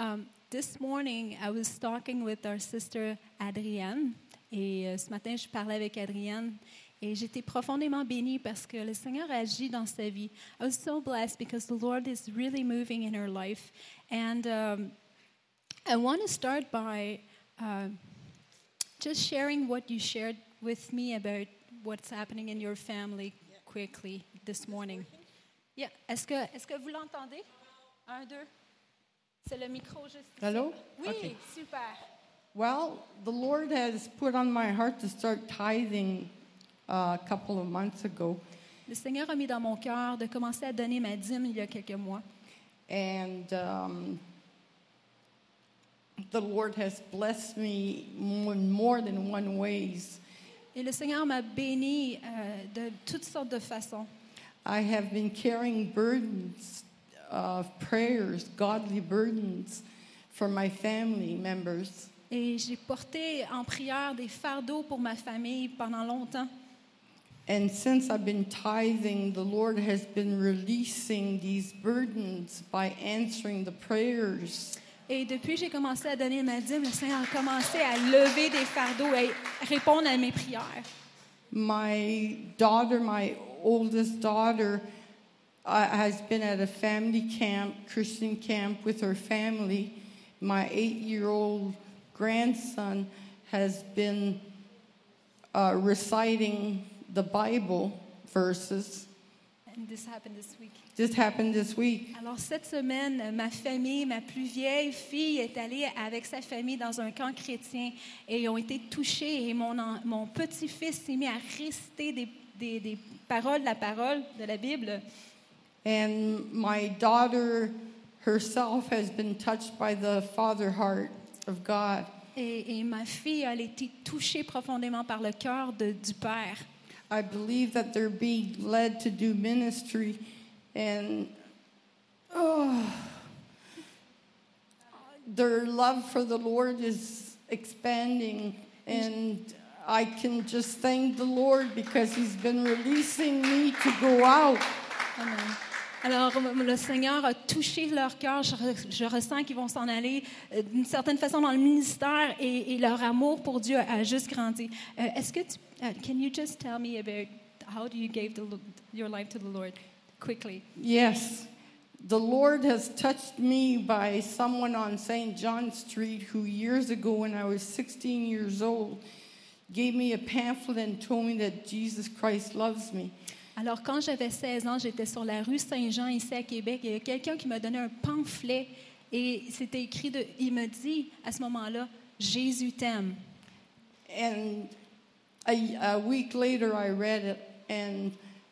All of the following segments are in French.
This morning, I was talking with our sister Adrienne. Et ce matin, je parlais avec Adrienne. Et j'étais profondément bénie parce que le Seigneur agit dans sa vie. I was so blessed because the Lord is really moving in her life. And I want to start by just sharing what you shared with me about what's happening in your family quickly this morning. Yeah. Est-ce que vous l'entendez? 1, 2. C'est le micro juste ici. Hello? Oui, Okay. super. Well, the Lord has put on my heart to start tithing a couple of months ago. Le Seigneur a mis dans mon cœur de commencer à donner ma dîme il y a quelques mois. And the Lord has blessed me in more than one ways. Et le Seigneur m'a béni de toutes sortes de façons. I have been carrying burdens of prayers, godly burdens for my family members. Et j'ai porté en prière des fardeaux pour ma famille pendant longtemps. And since I've been tithing, the Lord has been releasing these burdens by answering the prayers. Et depuis que j'ai commencé à donner ma dîme, le Seigneur a commencé à lever des fardeaux et répondre à mes prières. My daughter, my oldest daughter, has been at a family camp, Christian camp, with her family. My 8-year-old grandson has been reciting the Bible verses. And this happened this week. This happened this week. Alors cette semaine, ma famille, ma plus vieille fille est allée avec sa famille dans un camp chrétien et ils ont été touchés et mon petit-fils s'est mis à réciter des paroles, la parole de la Bible. And my daughter herself has been touched by the father heart of God. Et ma fille, elle a été touchée profondément par le cœur du Père. I believe that they're being led to do ministry, and their love for the Lord is expanding, and I can just thank the Lord because He's been releasing me to go out. Amen. Alors, le Seigneur a touché leur cœur. Je ressens qu'ils vont s'en aller d'une certaine façon dans le ministère et leur amour pour Dieu a juste grandi. Est-ce que can you just tell me about how you gave your life to the Lord quickly? Yes. The Lord has touched me by someone on St. John Street who years ago when I was 16 years old gave me a pamphlet and told me that Jesus Christ loves me. Alors, quand j'avais 16 ans, j'étais sur la rue Saint-Jean, ici à Québec. Il y a quelqu'un qui m'a donné un pamphlet et c'était écrit, il me dit à ce moment-là, « Jésus t'aime ». And a week later, I read it, and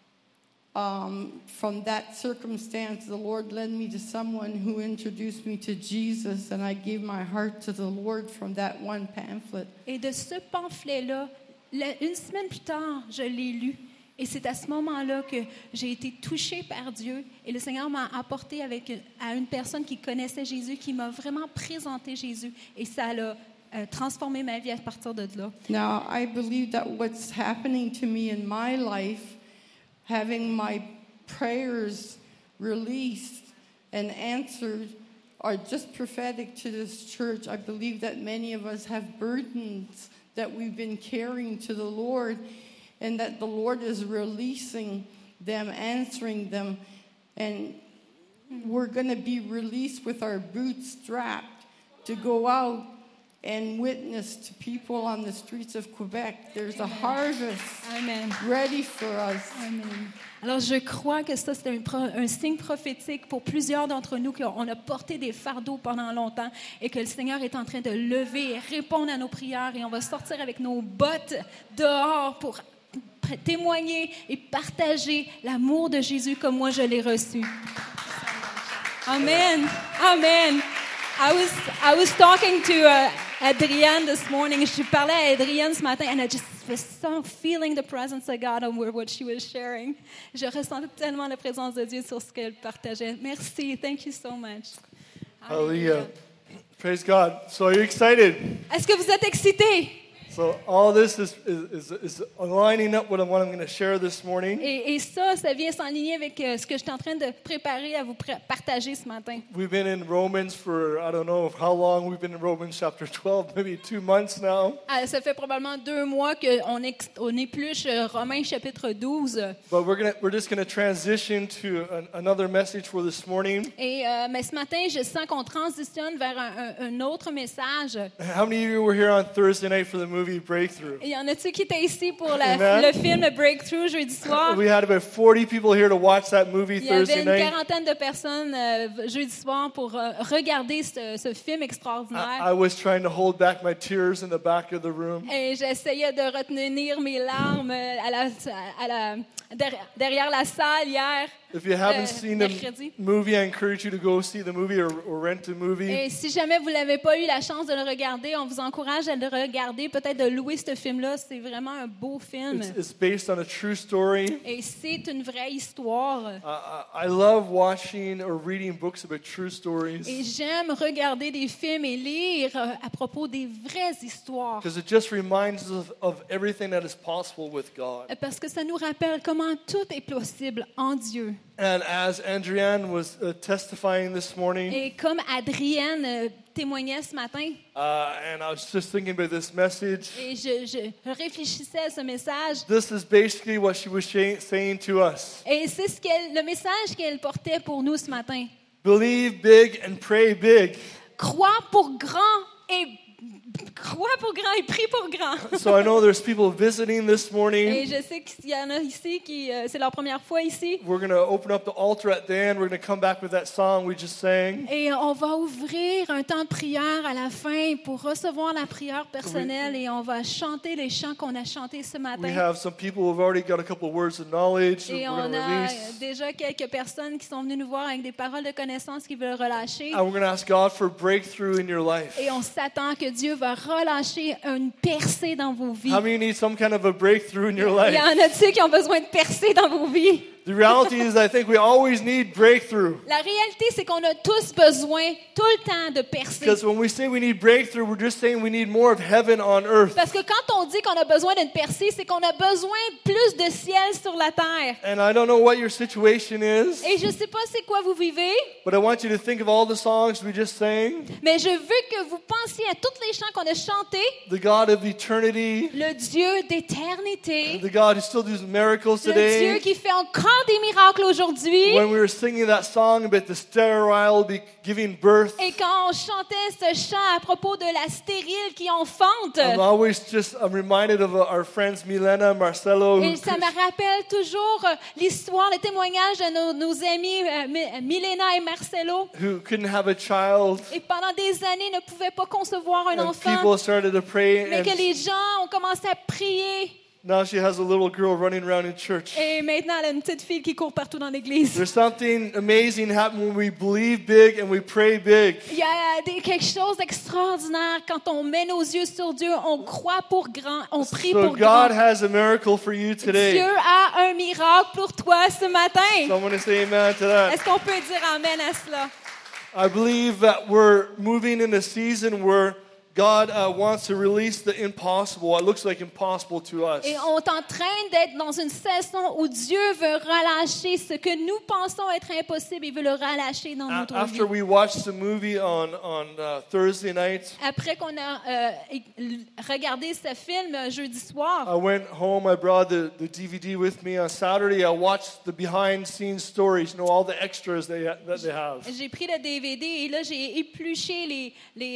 from that circumstance, the Lord led me to someone who introduced me to Jesus, and I gave my heart to the Lord from that one pamphlet. Et de ce pamphlet-là, une semaine plus tard, je l'ai lu. Et c'est à ce moment-là que j'ai été touchée par Dieu. Et le Seigneur m'a apporté à une personne qui connaissait Jésus, qui m'a vraiment présenté Jésus. Et ça a transformé ma vie à partir de là. Now, I believe that what's happening to me in my life, having my prayers released and answered, are just prophetic to this church. I believe that many of us have burdens that we've been carrying to the Lord, and that the Lord is releasing them, answering them, and we're going to be released with our boots strapped to go out and witness to people on the streets of Quebec. There's a harvest Amen. ready for us. Amen. Alors, je crois que ça, c'est un signe prophétique pour plusieurs d'entre nous, qu'on a porté des fardeaux pendant longtemps et que le Seigneur est en train de lever et répondre à nos prières et on va sortir avec nos bottes dehors pour témoigner et partager l'amour de Jésus comme moi je l'ai reçu. Amen. Amen. I was talking to Adrienne this morning. Je parlais à Adrienne ce matin and I just was so feeling the presence of God on what she was sharing. Je ressentais tellement la présence de Dieu sur ce qu'elle partageait. Merci. Thank you so much. Hallelujah. Praise God. So are you excited? Est-ce que vous êtes excités? So all this is aligning up what I'm going to share this morning. Et ça vient s'enligner avec ce que je suis en train de préparer à vous partager ce matin. We've been in Romans for, I don't know how long we've been in Romans chapter 12, maybe 2 months now. Ça fait probablement 2 mois qu'on épluche Romains chapitre 12. But we're just going to transition to another message for this morning. Et mais ce matin, je sens qu'on transitionne vers un autre message. How many of you were here on Thursday night for the movie Breakthrough? Il y en a-tu qui étaient ici pour Amen. le film Breakthrough jeudi soir? We had about 40 people here to watch that movie Il y avait Thursday une night. quarantaine de personnes jeudi soir pour regarder ce film extraordinaire. I was trying to hold back my tears in the back of the room. Et j'essayais de retenir mes larmes derrière la salle hier. If you haven't seen the mercredi. movie, I encourage you to go see the movie or rent a movie. Et si jamais vous n'avez pas eu la chance de le regarder, on vous encourage à le regarder, peut-être de louer ce film-là. C'est vraiment un beau film. It's based on a true story. Et c'est une vraie histoire. I love watching or reading books about true stories Et j'aime regarder des films et lire à propos des vraies histoires. because it just reminds us of everything that is possible with God. Parce que ça nous rappelle comment tout est possible en Dieu. And as Andrienne was testifying this morning, Et comme Adrienne témoignait ce matin, and I was just thinking about this message, et je réfléchissais à ce message, this is basically what she was saying to us. et c'est le message qu'elle portait pour nous ce matin. Believe big and pray big. Crois pour grand et prie pour grand. So I know there's people visiting this Et morning. je sais qu'il y en a ici qui c'est leur première fois ici. We're going to open up the altar at the end. We're going to come back with that song we just sang. Et on va ouvrir un temps de prière à la fin pour recevoir la prière personnelle et on va chanter les chants qu'on a chantés ce We matin. have some people who've already got a couple of words of knowledge that Et we're going on to a release. déjà quelques personnes qui sont venues nous voir avec des paroles de connaissance qui veulent relâcher. And we're going to ask God for breakthrough in your life. Et on s'attend que Dieu va relâcher une percée dans vos vies. How many need some kind of a breakthrough in your Il y life? en a-tu qui ont besoin de percer dans vos vies? The reality is I think we always need breakthrough. La réalité, c'est qu'on a tous besoin tout le temps de percer. Because when we say we need breakthrough, we're just saying we need more of heaven on earth. Parce que quand on dit qu'on a besoin d'une percée, c'est qu'on a besoin de plus de ciel sur la terre. And I don't know what your situation is, Et je ne sais pas c'est quoi vous vivez, but I want you to think of all the songs we just sang. mais je veux que vous pensiez à tous les chants qu'on a chantés. The God of eternity, Le Dieu d'éternité, the God who still does miracles le Dieu today. qui fait encore des miracles aujourd'hui. When we were singing that song about the sterile giving birth, Et quand on chantait ce chant à propos de la stérile qui enfante, I'm reminded of our friends Milena, Marcelo, et ça me rappelle toujours l'histoire, le témoignage de nos amis Milena et Marcelo. who couldn't have a child. Et pendant des années, ne pouvaient pas concevoir un And enfant. people started to pray, Mais que and les gens ont commencé à prier. now she has a little girl running around in church. Et maintenant, elle a une petite fille qui court partout dans l'église. There's something amazing happening when we believe big and we pray big. Il y a quelque chose d'extraordinaire quand on met nos yeux sur Dieu, on croit pour grand, on prie So pour grand. God has a miracle for you today. Dieu a un miracle pour toi ce matin. Someone to say amen to that. Est-ce qu'on peut dire amen à cela? I believe that we're moving in a season where God wants to release the impossible. It looks like impossible to us. Et on est en train d'être dans une saison où Dieu veut relâcher ce que nous pensons être impossible. Il veut le relâcher dans notre vie. After we watched the movie on Thursday night, Après qu'on a regardé ce film jeudi soir, I went home. I brought the DVD with me. On Saturday, I watched the behind-scenes stories. You know, all the extras that they have. j'ai pris le DVD et là j'ai épluché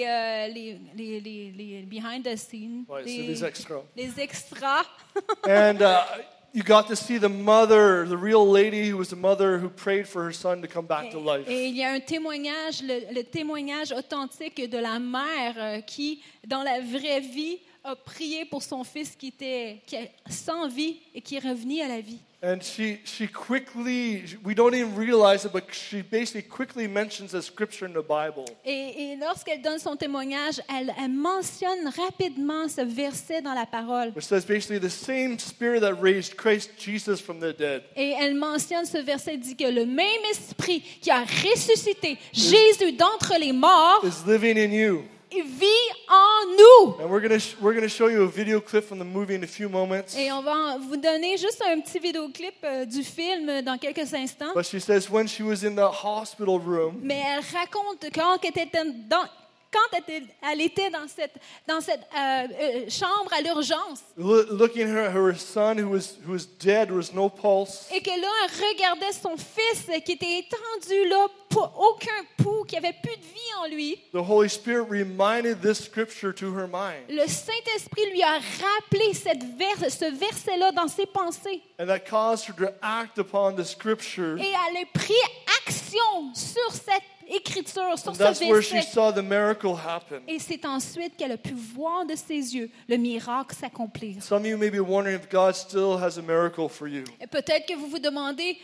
les behind the scenes, Ouais, c'est des extras. les extras. And you got to see the mother, the real lady who was the mother who prayed for her son to come back to life. Et il y a un témoignage, le témoignage authentique de la mère qui, dans la vraie vie, a prié pour son fils qui est sans vie et qui est revenu à la vie. And she quickly, we don't even realize it, but she basically quickly mentions a scripture in the Bible. Et lorsqu'elle donne son témoignage, elle mentionne rapidement ce verset dans la parole. Which says basically the same spirit that raised Christ Jesus from the dead Et elle mentionne ce verset, dit que le même esprit qui a ressuscité Jésus d'entre les morts, is living in you. vit en nous. And we're gonna show you a video clip from the movie in a few moments. Et on va vous donner juste un petit vidéoclip du film dans quelques instants. But she says when she was in the hospital room, Mais elle raconte quand elle était dans cette chambre à l'urgence looking at her son who was dead, there was no pulse. et que là, elle regardait son fils qui était étendu là, aucun pouls, qui avait plus de vie en lui. The Holy Spirit reminded this scripture to her mind. Le Saint-Esprit lui a rappelé ce verset-là dans ses pensées. And that caused her to act upon the scripture. Et elle a pris action sur cette écriture, sur And ce that's where she verset. saw the miracle happen. Et c'est ensuite qu'elle a pu voir de ses yeux le miracle s'accomplir. Some of you may be wondering if God still has a miracle for you. Et peut-être que vous vous demandez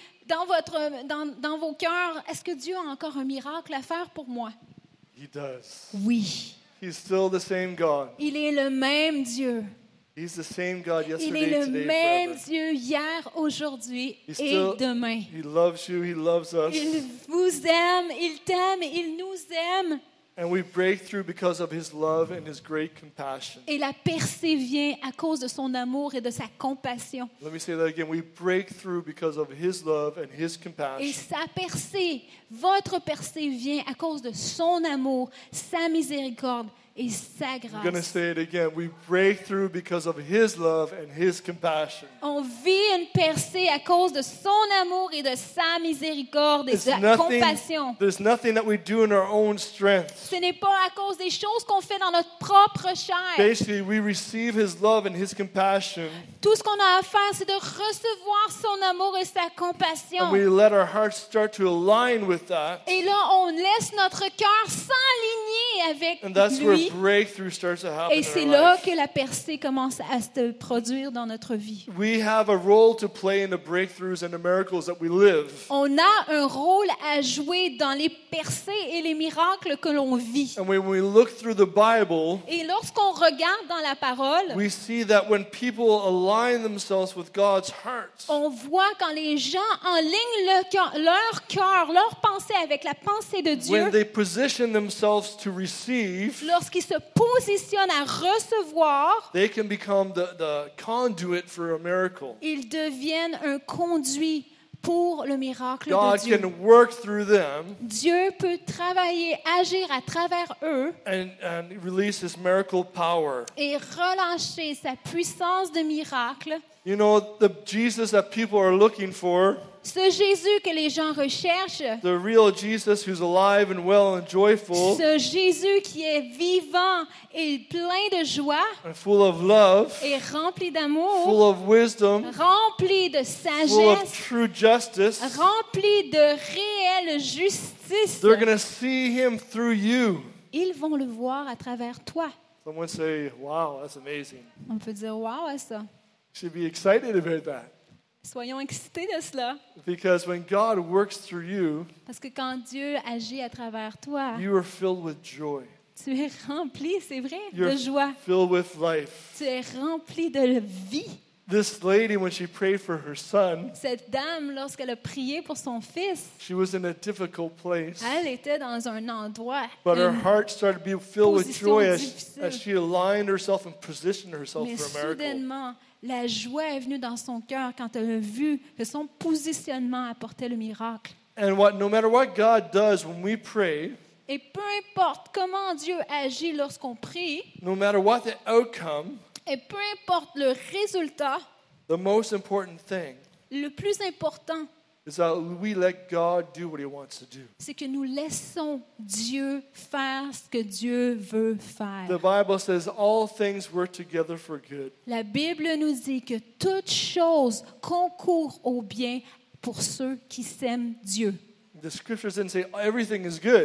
dans vos cœurs, est-ce que Dieu a encore un miracle à faire pour moi? He does. Oui. He's still the same God. Il est le même Dieu. He's the same God Il yesterday, est le today, même forever. Dieu hier, aujourd'hui He's et still- demain. He loves you. He loves us. Il vous aime, il t'aime, il nous aime. And we break through because of His love and His great compassion. Et la percée vient à cause de son amour et de sa compassion. Let me say that again. We break through because of His love and His Et compassion. sa percée, votre percée vient à cause de son amour, sa miséricorde et sa I'm going to grâce. say it again. We break through because of His love and His compassion. On vit une percée à cause de son amour et de sa miséricorde et de sa compassion. There's nothing that we do in our own strength. Ce n'est pas à cause des choses qu'on fait dans notre propre chair. Basically, we receive His love and His compassion, Tout ce qu'on a à faire, c'est de recevoir son amour et sa compassion. and we let our hearts start to align with that. Et là, on laisse notre cœur s'aligner avec And that's where lui. breakthrough starts to happen Et in c'est our là life. que la percée commence à se produire dans notre vie. We have a role to play in the breakthroughs and the miracles that we live. On a un rôle à jouer dans les percées et les miracles que l'on vit. And when we look through the Bible, Et lorsqu'on regarde dans la parole, we see that when people align themselves with God's heart, on voit quand les gens enlignent leur cœur, leur pensée avec la pensée de Dieu, when they position themselves to receive, lorsqu'ils se positionnent à recevoir, they can become the conduit for a miracle. ils deviennent un conduit pour le miracle de God Dieu. can work through them Dieu peut travailler, agir à travers eux and release His miracle power. et relâcher sa puissance de miracle. You know, the Jesus that people are looking for, Ce Jésus que les gens recherchent, the real Jesus who's alive and well and joyful ce Jésus qui est vivant et plein de joie and full of love, et rempli full d'amour, of wisdom, rempli de full of sagesse, true justice, rempli de réelle justice, they're going to see Him through you. ils vont le voir à travers toi. Someone say, wow, that's amazing. On peut dire wow à ça. You should be excited about that. Soyons excités de cela. Because when God works through you, Parce que quand Dieu agit à travers toi, you are filled with joy. tu es rempli, c'est vrai, You're de joie. filled with life. Tu es rempli de vie. This lady, when she prayed for her son, Cette dame, lorsqu'elle a prié pour son fils, she was in a difficile place. elle était dans un endroit, But her une- heart started to be filled with position joy difficile. as she aligned herself and positioned herself mais for a miracle. soudainement, la joie est venue dans son cœur quand elle a vu que son positionnement apportait le miracle. And no matter what God does when we pray, Et peu importe comment Dieu agit lorsqu'on prie, no matter what the outcome, et peu importe le résultat, the most important thing le plus important, is that we let God do what He wants to do. c'est que nous laissons Dieu faire ce que Dieu veut The faire. Bible says all things work together for good. La Bible nous dit que toute chose concourt au bien pour ceux qui s'aiment Dieu. The scriptures didn't say everything is good.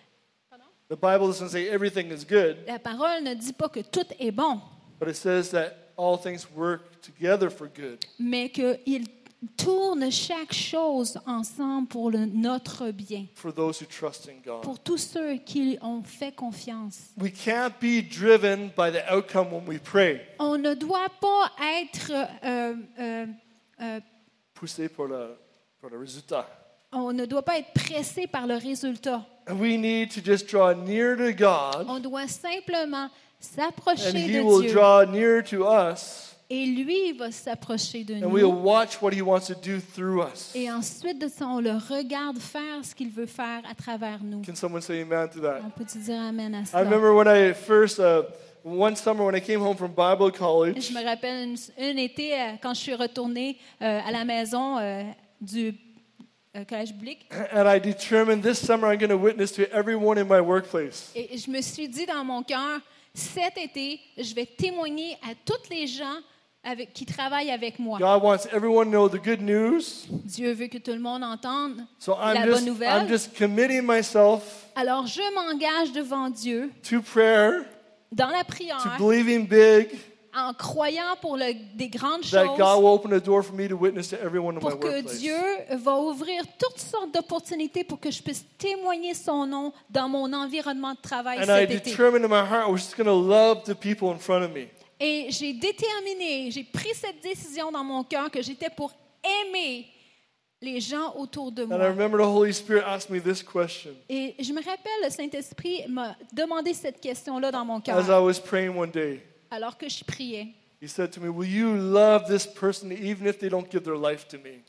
The Bible doesn't say everything is good, La parole ne dit pas que tout est bon, but it says that all things work together for good. mais qu'il tourne chaque chose ensemble pour notre bien, For those who trust in God. pour tous ceux qui ont fait confiance. We can't be driven by the outcome when we pray. On ne doit pas être, Poussé pour le résultat. on ne doit pas être pressé par le résultat. And we need to just draw near to God, On doit simplement and s'approcher He de will Dieu. draw near to us, Et lui va s'approcher de and we'll nous. watch what He wants to do through us. Et ensuite de ça, on le regarde faire ce qu'il veut faire à travers nous. Can someone say amen to that? On peut dire amen à I cela. remember when I first, one summer when I came home from Bible college, Je me rappelle un été quand je suis retournée à la maison du collège biblique. and I determined this summer I'm going to witness to everyone in my workplace. Et je me suis dit dans mon cœur, cet été, je vais témoigner à tous les gens qui travaillent avec moi. God wants everyone to know the good news. Dieu veut que tout le monde entende So la bonne I'm nouvelle. just committing myself Alors je m'engage devant Dieu to prayer, dans la to prière, believing big, en croyant pour des grandes that God choses, will open a door for me to witness to everyone in my pour que workplace. Dieu va ouvrir toutes sortes d'opportunités pour que je puisse témoigner son nom dans mon environnement de travail And I cet été. determined in my heart I was just going to love the people in front of me. Et j'ai déterminé, j'ai pris cette décision dans mon cœur que j'étais pour aimer les gens autour de And I moi. remember the Holy Spirit asked me this question Et je me rappelle, le Saint-Esprit m'a demandé cette question-là dans mon as I cœur, was praying one day. alors que je priais. He said to me, will you love this person even if they don't give their life to me?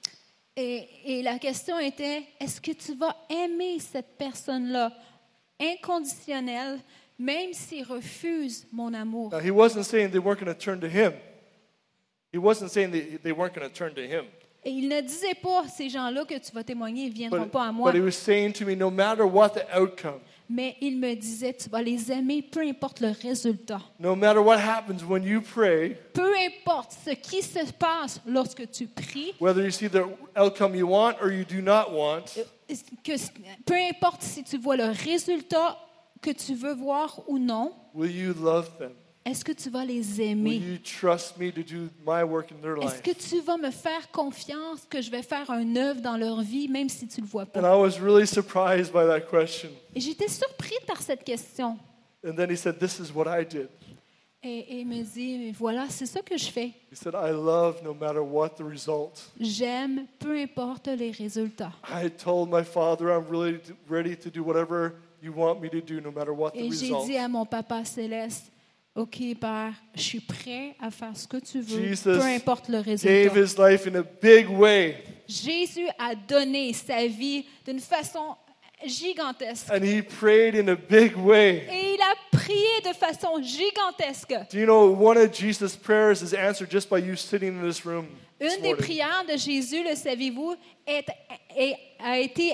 Et la question était, est-ce que tu vas aimer cette personne-là inconditionnelle, même s'il refuse mon amour? Now, he wasn't saying they weren't going to turn to him. He wasn't saying they weren't going to turn to him. Et il ne disait pas, ces gens-là que tu vas témoigner, ils ne viendront pas à moi. But he was saying to me, no matter what the outcome, Mais il me disait, tu vas les aimer, peu importe le résultat. no matter what happens when you pray, Peu importe ce qui se passe lorsque tu pries, whether you see the outcome you want or you do not want, peu importe si tu vois le résultat que tu veux voir ou non, will you love them? est-ce que tu vas les Will aimer? you trust me to do my work in their Est-ce life? que tu vas me faire confiance que je vais faire un œuvre dans leur vie, même si tu ne le vois And pas? I was really surprised by that question. Et j'étais surprise par cette question. And then he said, this is what I did. Et il me dit, voilà, c'est ça que je fais. He said, I love no matter what the result. J'aime, peu importe les résultats. I told my father, I'm really ready to do whatever you want me to do, no matter what the Et j'ai result. dit à mon Papa céleste, OK, Père, je suis prêt à faire ce que tu veux, Jesus peu importe le Gave résultat. his life in a big way. Jésus a donné sa vie d'une façon gigantesque. And he prayed in a big way. Et il a prié de façon gigantesque. Do you know one of Jesus' prayers is answered just by you sitting in this room this Une des morning? prières de Jésus, le saviez-vous, a été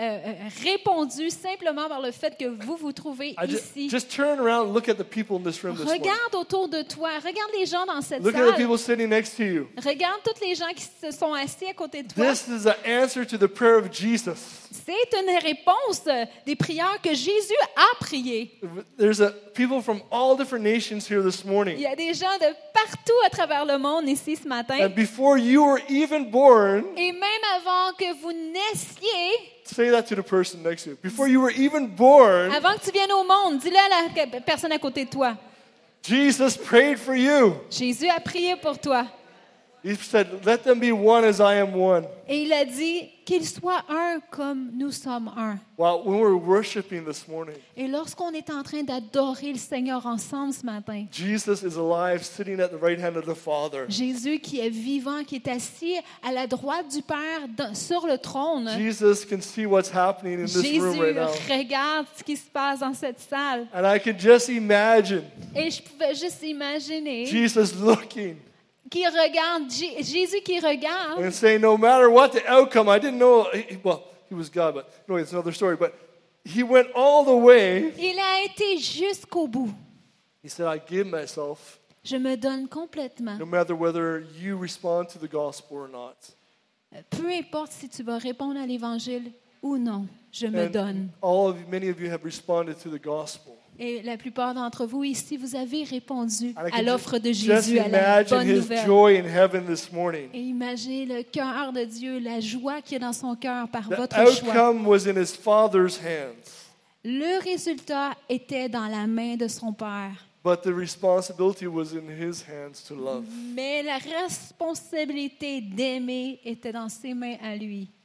répondue simplement par le fait que vous vous trouvez ici. Just turn around and look at the people in this room this morning. Regarde autour de toi, regarde les gens dans cette Look at the salle. people sitting next to you. Regarde tous les gens qui se sont assis à côté de toi. This is the answer to the prayer of Jesus. C'est une réponse des prières que Jésus a priées. There's people from all different nations here this Il morning. y a des gens de partout à travers le monde ici ce matin. And before you were even born, Et même avant que vous naissiez, say that to the person next to you. Before you were even born, avant que tu viennes au monde, dis-le à la personne à côté de toi. Jesus prayed for you. Jésus a prié pour toi. He said, let them be one as I am one. Et il a dit qu'il soit un comme nous sommes un. Well, when we were worshiping this morning, Et lorsqu'on est en train d'adorer le Seigneur ensemble ce matin, Jesus is alive, sitting at the right hand of the Father. Jésus qui est vivant, qui est assis à la droite du Père sur le trône, Jesus can see what's happening in this room Jésus right now. regarde ce qui se passe dans cette salle. And I can just imagine Et je pouvais juste imaginer Jesus looking qui regarde, Jésus qui regarde, and saying, no matter what the outcome, I didn't know, well, he was God, but no, it's another story, but he went all the way. il a été jusqu'au bout. He said, I give myself, Je me donne complètement. no matter whether you respond to the gospel or not. Peu importe si tu vas répondre à l'Évangile ou non, je me And donne. many of you have responded to the gospel. Et la plupart d'entre vous ici, vous avez répondu And I à can l'offre de just Jésus, à la imagine bonne his nouvelle. joy in heaven this morning. Et imaginez le cœur de Dieu, la joie qu'il y a dans son cœur par The votre choix. outcome was in his Father's hands, Le résultat était dans la main de son Père. but the responsibility was in his hands to love. Mais la responsabilité d'aimer était dans ses mains à lui.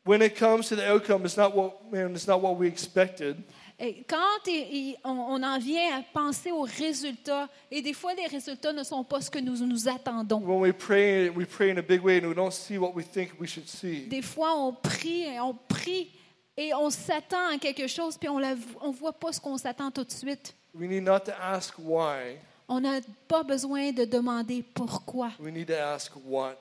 when it comes to the outcome, it's not what we expected. Et quand on en vient à penser aux résultats, et des fois les résultats ne sont pas ce que nous attendons. When we pray in a big way and we don't see what we think we should see. Des fois on prie et on s'attend à quelque chose puis on voit pas ce qu'on s'attend tout de suite. We need not to ask why. On n'a pas besoin de demander pourquoi. We need to ask what.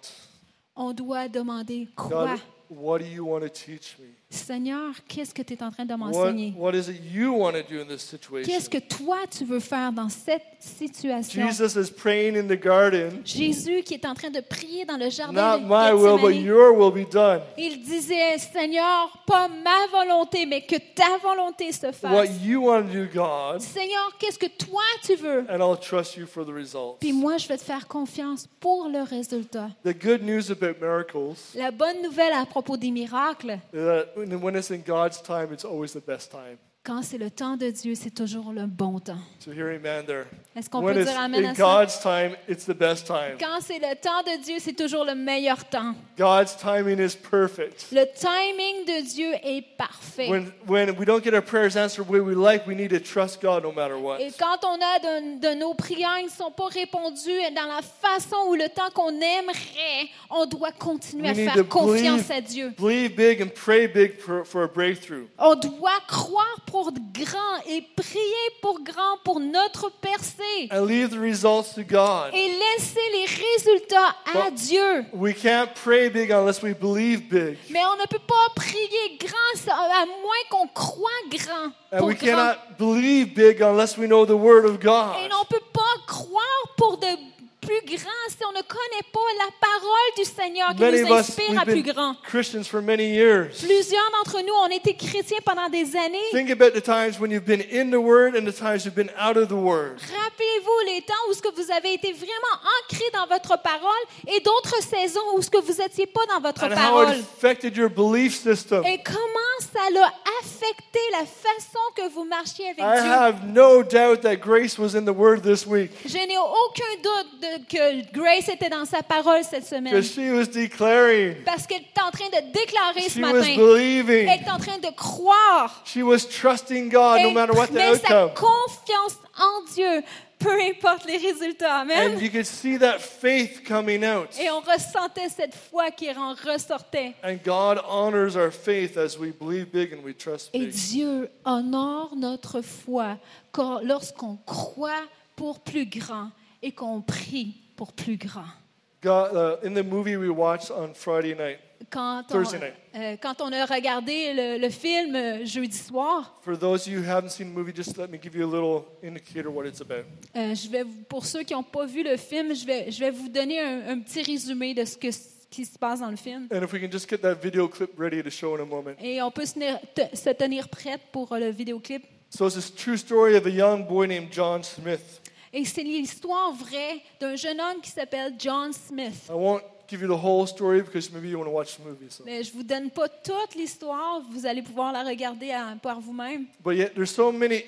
On doit demander quoi. God, what do you want to teach me? Seigneur, qu'est-ce que tu es en train de m'enseigner? What is it you want to do in this situation? Qu'est-ce que toi tu veux faire dans cette situation? Jesus is praying in the garden. Jésus qui est en train de prier dans le jardin Not de my will, but Gethsémani. your will be done. Il disait, Seigneur, pas ma volonté, mais que ta volonté se What fasse. you want to do, God, Seigneur, qu'est-ce que toi tu veux? and I'll trust you for the results. Puis moi, je vais te faire confiance pour le résultat. The good news about miracles La bonne nouvelle à propos des miracles, is that when it's in God's time, it's always the best time. quand c'est le temps de Dieu, c'est toujours le bon temps. So hear amen there. Est-ce qu'on When peut it's dire amen in à ça? God's time, it's the best time. Quand c'est le temps de Dieu, c'est toujours le meilleur temps. God's timing is perfect. Le timing de Dieu est parfait. When we don't get our prayers answered the way we like, we need to trust God no matter what. Et quand on a de nos prières ne sont pas répondues dans la façon ou le temps qu'on aimerait, on doit continuer à We need faire to confiance à Dieu. believe big and pray big for a breakthrough. On doit croire pour grand et prier pour grand pour notre percée. And leave the results to God. Et laisser les résultats à But Dieu. We can't pray big unless we believe big. Mais on ne peut pas prier grand à moins qu'on croit grand. And Pour we grand. cannot believe big unless we know the Word of Et God. on ne peut pas croire pour de plus grand si on ne connaît pas la parole du Seigneur qui Many nous of us, inspire we've à plus been grand. Christians for many years. Plusieurs d'entre nous ont été chrétiens pendant des années. Think about the times when you've been in the Word and the times you've been out of the Word. Rappelez-vous les temps où ce que vous avez été vraiment ancré dans votre parole et d'autres saisons où ce que vous n'étiez pas dans votre And how it parole. affected your belief system. Et comment ça l'a affecté la façon que vous marchiez avec I Dieu. have no doubt that grace was in the Word this week. Je n'ai aucun doute que Grace était dans sa parole cette semaine. Because she was declaring. Parce qu'elle est en train de déclarer ce She was matin. believing. Elle est en train de croire. She was trusting God no Elle matter what the met sa outcome. confiance en Dieu, peu importe les résultats. Amen. And you could see that faith coming out. Et on ressentait cette foi qui en ressortait. And God honors our faith as we believe big and we trust Et big. Dieu honore notre foi lorsqu'on croit pour plus grand et qu'on prie pour plus grand. God, in the movie we watched on Friday night, Thursday night. Quand on a regardé le film jeudi soir, For those of you who haven't seen the movie, just let me give you a little indicator what it's about. pour ceux qui n'ont pas vu le film, je vais vous donner un petit résumé de ce qui se passe dans le film. And if we can just get that video clip ready to show in a moment. Et on peut se tenir prête pour le vidéoclip. So it's this true story of a young boy named John Smith. Et c'est l'histoire vraie d'un jeune homme qui s'appelle John Smith. I won't give you the whole story because maybe you want to watch the movie. So. Mais je vous donne pas toute l'histoire, vous allez pouvoir la regarder par vous-même. But yet there's so many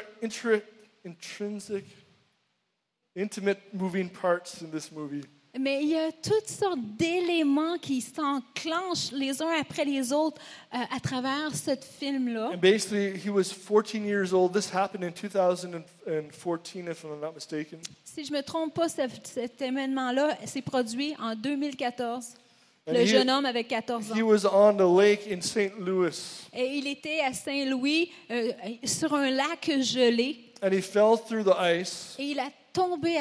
intrinsic, intimate moving parts in this movie. Mais il y a toutes sortes d'éléments qui s'enclenchent les uns après les autres à travers ce film-là. And basically, he was 14 years old. This happened in 2014, if I'm not mistaken. Si je me trompe pas, cet événement-là s'est produit en 2014. And Le jeune homme avait 14 he ans. was on the lake in St. Louis. Et il était à Saint-Louis sur un lac gelé. And he fell through the ice. Et il a tombé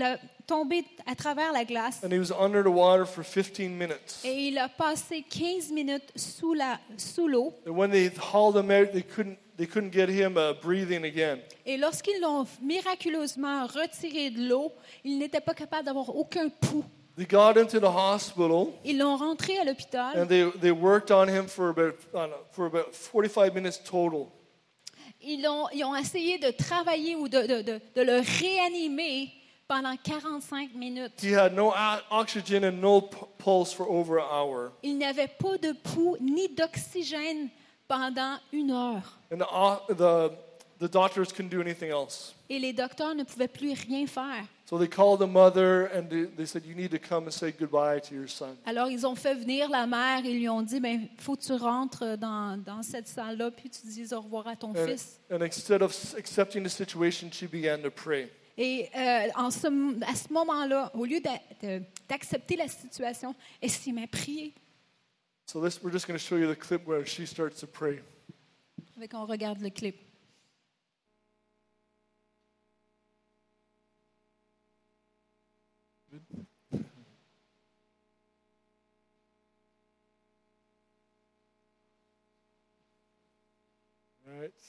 à travers la glace. And he was under the water for 15 minutes. Et il a passé 15 minutes sous l'eau. And when they hauled him out, they couldn't get him breathing again. Et lorsqu'ils l'ont miraculeusement retiré de l'eau, il n'était pas capable d'avoir aucun pouls. They got into the hospital. Ils l'ont rentré à l'hôpital. And they worked on him for about 45 minutes total. Ils ont essayé de travailler ou de le réanimer pendant 45 minutes. He had no oxygen and no pulse for over an hour. Il n'avait pas de pouls ni d'oxygène pendant 1 heure. And the doctors couldn't do anything else. Et les docteurs ne pouvaient plus rien faire. So they called the mother and they said, you need to come and say goodbye to your son. Alors, ils ont fait venir la mère et lui ont dit, ben, faut que tu rentres dans cette salle-là, puis tu dises au revoir à ton fils. And instead of accepting the situation, she began to pray. Et à ce moment-là, au lieu d'accepter la situation, elle s'est mise à prier. So we're just going to show you the clip where she starts to pray. Avec on regarde le clip. All right.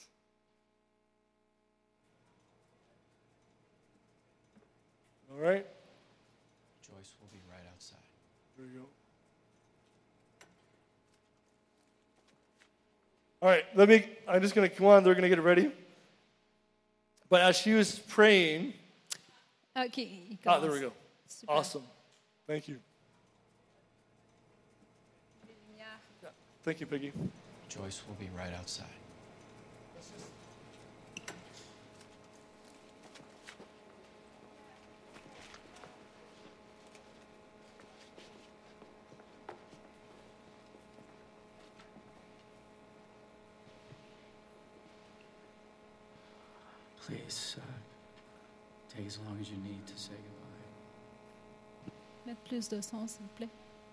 All right. Joyce will be right outside. There you go. All right, I'm just going to come on. They're going to get ready. But as she was praying, OK. there we go. Super. Awesome. Thank you. Yeah. Thank you, Piggy. Joyce will be right outside. Please, take as long as you need to say goodbye. Mettre plus de son, s'il vous plaît.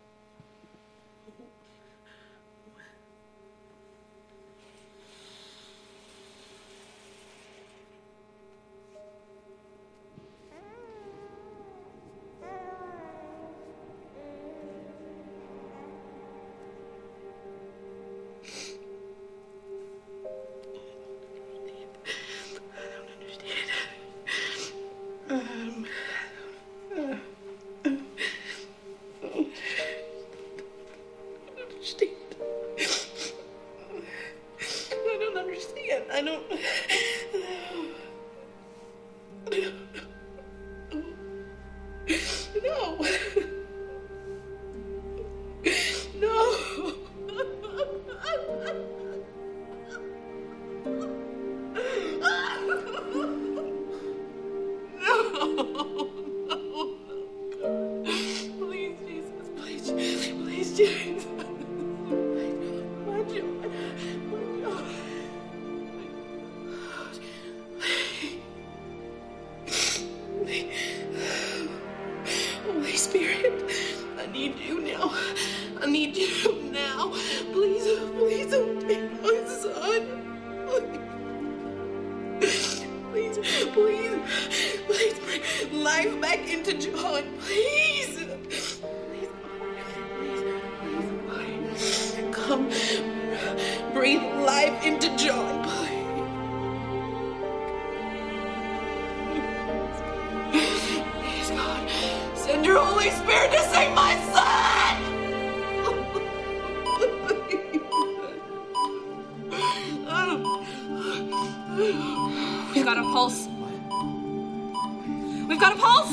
Holy Spirit, I need you now. I need you now. Please, please don't take my son. Please, please, please bring life back into John. Please. Please, please, come breathe life into John, please. Please, God, send your Holy Spirit to save my son. We've got a pulse. We've got a pulse.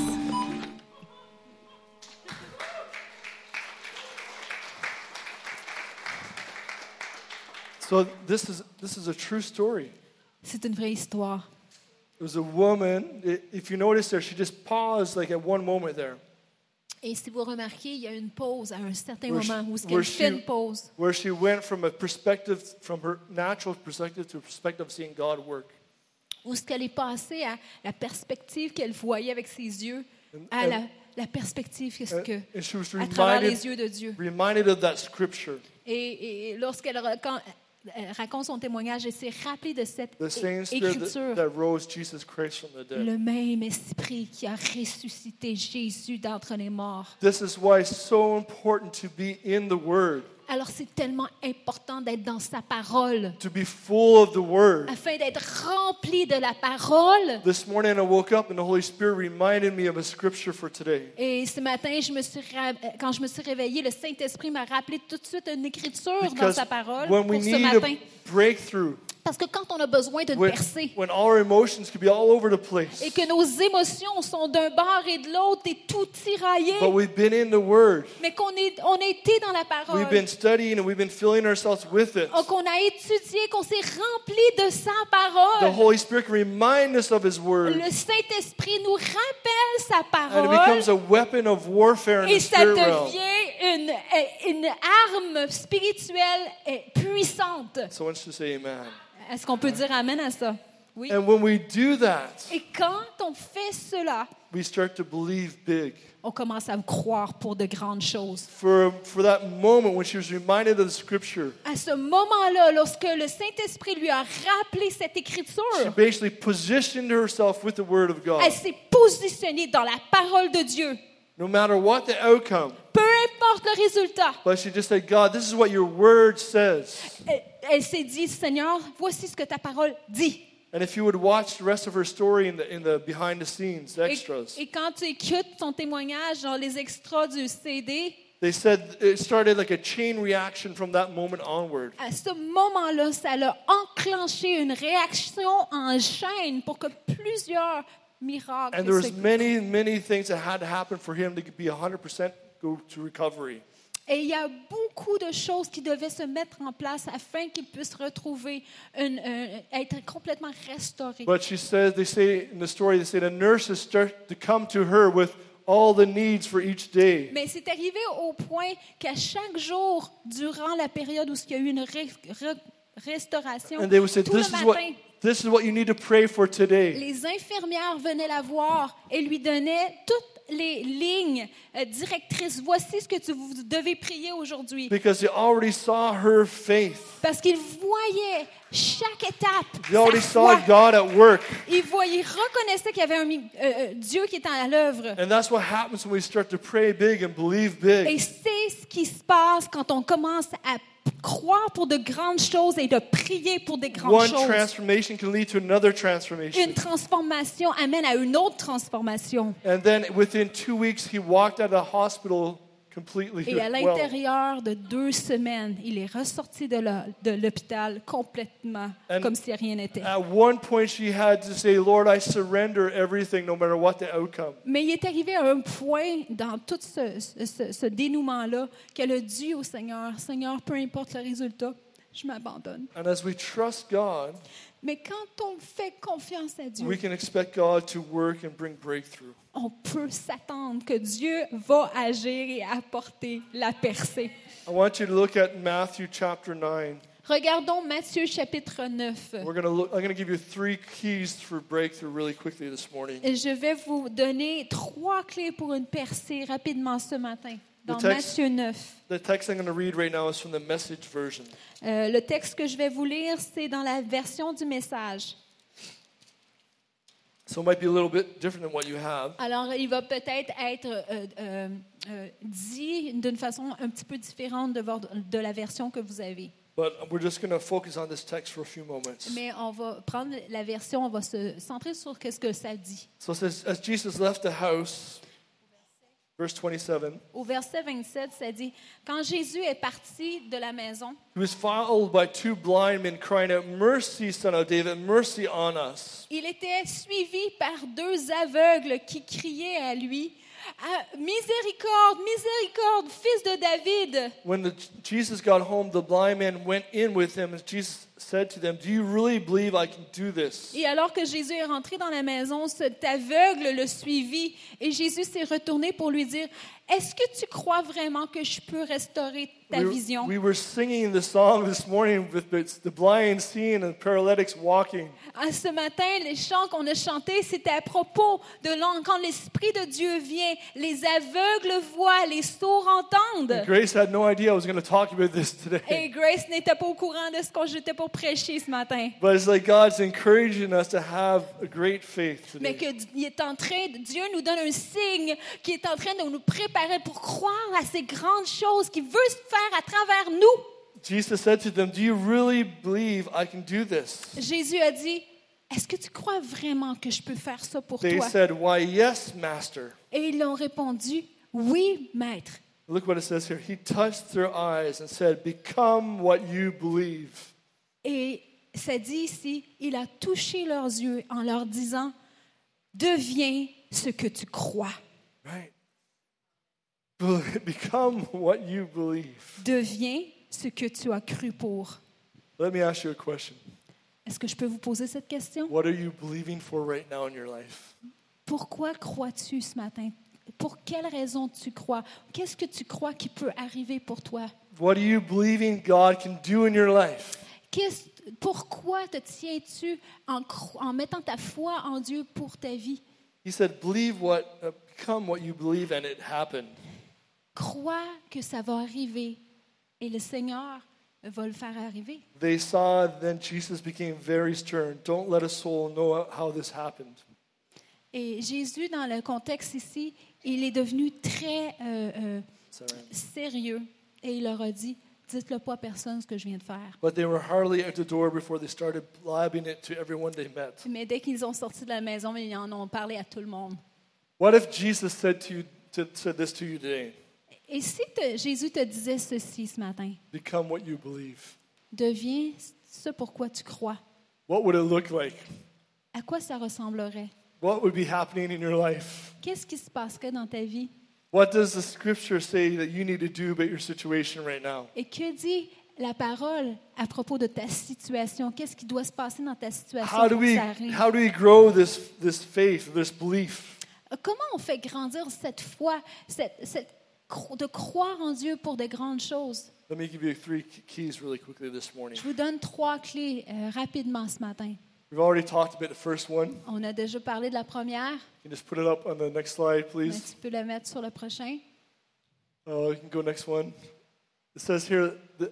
So this is a true story. C'est une vraie histoire. It was a woman. If you notice there, she just paused like at one moment there. Et si vous remarquez, il y a une pause à un certain Where moment où she- elle fait une pause. Where she went from a perspective, from her natural perspective to a perspective of seeing God work. Où est-ce qu'elle est passée à la perspective qu'elle voyait avec ses yeux, à And- la perspective qu'est-ce que, And she was à travers reminded, les yeux de Dieu. reminded of that scripture. Et lorsqu'elle raconte son témoignage, elle s'est rappelée de cette The same spirit écriture. that rose Jesus Christ from the dead. Le même esprit qui a ressuscité Jésus d'entre les morts. This is why it's so important to be in the Word, Alors c'est tellement important d'être dans sa parole, to be full of the Word. afin d'être rempli de la parole. This morning I woke up and the Holy Spirit reminded me of a scripture for today. Et ce matin, quand je me suis réveillée, le Saint-Esprit m'a rappelé tout de suite une écriture dans Because sa parole when we pour ce need matin. a breakthrough, Parce que quand on a besoin d'une percée when all our emotions could be all over the place. et que nos émotions sont d'un bord et de l'autre et tout tiraillé, But we've been in the Word. mais qu'on a été dans la parole, We've been studying and we've been filling ourselves with it. qu'on a étudié, qu'on s'est rempli de sa The parole. Holy Spirit can remind us of His Word. Le Saint-Esprit nous rappelle sa And it parole becomes a weapon of warfare in et the ça spirit realm. devient une arme spirituelle puissante. So let's just say amen. Est-ce qu'on peut dire amen à ça? Oui. And when we do that, Et quand on fait cela, we start to believe big. on commence à croire pour de grandes choses. For that moment when she was reminded of the Scripture, À ce moment-là, lorsque le Saint-Esprit lui a rappelé cette she écriture, basically positioned herself with the Word of God. elle s'est positionnée dans la parole de Dieu. No matter what the outcome. Peu importe le résultat, But she just said, God, this is what your Word says. elle s'est dit, Seigneur, voici ce que ta parole dit. And if you would watch the rest of her story in the behind the scenes, extras, Et quand tu écoutes son témoignage dans les extras du CD, they said it started like a chain reaction from that moment onward. à ce moment-là, ça a enclenché une réaction en chaîne pour que plusieurs miracles And there was se- many things that had to happen for him to be 100% go to recovery. Et il y a beaucoup de choses qui devaient se mettre en place afin qu'il puisse retrouver, être complètement restauré. But she says, they say in the story, they say the nurses start to come to her with all the needs for each day. Mais c'est arrivé au point qu'à chaque jour, durant la période où il y a eu une restauration, And they would say, tout le matin, this is what you need to pray for today. les infirmières venaient la voir et lui donnaient toutes les lignes directrices. Voici ce que vous devez prier aujourd'hui. Because they already saw her faith. Parce qu'ils voyaient chaque étape. They already sa saw foi. God at work. Ils reconnaissaient qu'il y avait un Dieu qui était à l'œuvre. And that's what happens when we start to pray big and believe big. Et c'est ce qui se passe quand on commence à croire pour de grandes choses et de prier pour des grandes One choses. transformation can lead to another transformation. Une transformation amène à une autre transformation. And then within 2 weeks, he walked out of the hospital completely Et à well. l'intérieur de 2 semaines, il est ressorti de l'hôpital complètement And comme si rien n'était. At one point, she had to say, Lord, I surrender everything, no matter what the outcome. Mais il est arrivé à un point dans tout ce dénouement-là qu'elle a dit au Seigneur, Seigneur, peu importe le résultat, je m'abandonne. And as we trust God, Mais quand on fait confiance à Dieu, we can expect God to work and bring breakthrough. on peut s'attendre que Dieu va agir et apporter la percée. I want you to look at Matthew chapter 9. Regardons Matthieu chapitre 9. I'm going to give you 3 keys for breakthrough really quickly this morning. Et je vais vous donner 3 clés pour une percée rapidement ce matin. Dans Le texte- Matthieu 9. The text I'm going to read right now is from the Message version. Le texte que je vais vous lire, c'est dans la version du Message. So it might be a little bit different than what you have. Alors, il va peut-être être dit d'une façon un petit peu différente de la version que vous avez. But we're just going to focus on this text for a few moments. Mais on va prendre la version, on va se centrer sur ce que ça dit. So it says, as Jesus left the house, verse 27, Au verset 27, ça dit, « Quand Jésus est parti de la maison, he was followed by 2 blind men crying out, Mercy, son of David, mercy on us. il était suivi par 2 aveugles qui criaient à lui, « Miséricorde, miséricorde, fils de David !» When Jesus got home, the blind men went in with him, and Jesus said to them, Do you really believe I can do this? Et alors que Jésus est rentré dans la maison, cet aveugle le suivit et Jésus s'est retourné pour lui dire, « Est-ce que tu crois vraiment que je peux restaurer ta vision? » We were singing the song this morning with the blind seeing and paralytics walking. Ce matin, les chants qu'on a chantés, c'était à propos de quand l'Esprit de Dieu vient, les aveugles voient, les sourds entendent. Grace had no idea I was going to talk about this today. Et Grace n'était pas au courant de ce qu'on j'étais pour prêcher ce matin. But it's like God's encouraging us to have a great faith Mais today. Dieu nous donne un signe qui est en train de nous préparer pour croire à ces grandes choses qu'il veut faire à travers nous. Jesus said to them, Do you really believe I can do this? Jésus a dit, est-ce que tu crois vraiment que je peux faire ça pour They toi? said, Why, yes, Master. Et ils ont répondu, oui, maître. Look what it says here. He touched their eyes and said, Become what you believe. Et ça dit ici, il a touché leurs yeux en leur disant, deviens ce que tu crois. Right? Become what you believe. Deviens ce que tu as cru pour. Let me ask you a question. Est-ce que je peux vous poser cette question? What are you believing for right now in your life? Pourquoi crois-tu ce matin? Pour quelle raison tu crois? Qu'est-ce que tu crois qui peut arriver pour toi? What are you believing God can do in your life? Pourquoi te tiens-tu en mettant ta foi en Dieu pour ta vie? He said, become what you believe, and it happened. Crois que ça va arriver et le Seigneur va le faire arriver. They saw, then Jesus became very stern. Don't let a soul know how this happened. Et Jésus, dans le contexte ici, il est devenu très sérieux et il leur a dit, dites-le pas à personne ce que je viens de faire. But they were hardly at the door before they started blabbing it to everyone they met. Mais dès qu'ils ont sorti de la maison, ils en ont parlé à tout le monde. What if Jesus said this to you today? Et si Jésus te disait ceci ce matin, Become what you believe. deviens ce pourquoi tu crois, What would it look like? à quoi ça ressemblerait? What would be happening in your life? Qu'est-ce qui se passerait dans ta vie? What does the scripture say that you need to do about your situation right now? Et que dit la parole à propos de ta situation? Qu'est-ce qui doit se passer dans ta situation How pour do que we ça arrive? how do we grow this faith, this belief? Comment on fait grandir cette foi, de croire en Dieu pour de grandes choses? Let me give you 3 keys really quickly this morning. Je vous donne 3 clés rapidement ce matin. We've already talked about the first one. On a déjà parlé de la première, You can just put it up on the next slide, mais please. tu peux la mettre sur le prochain. You can go next one. It says here,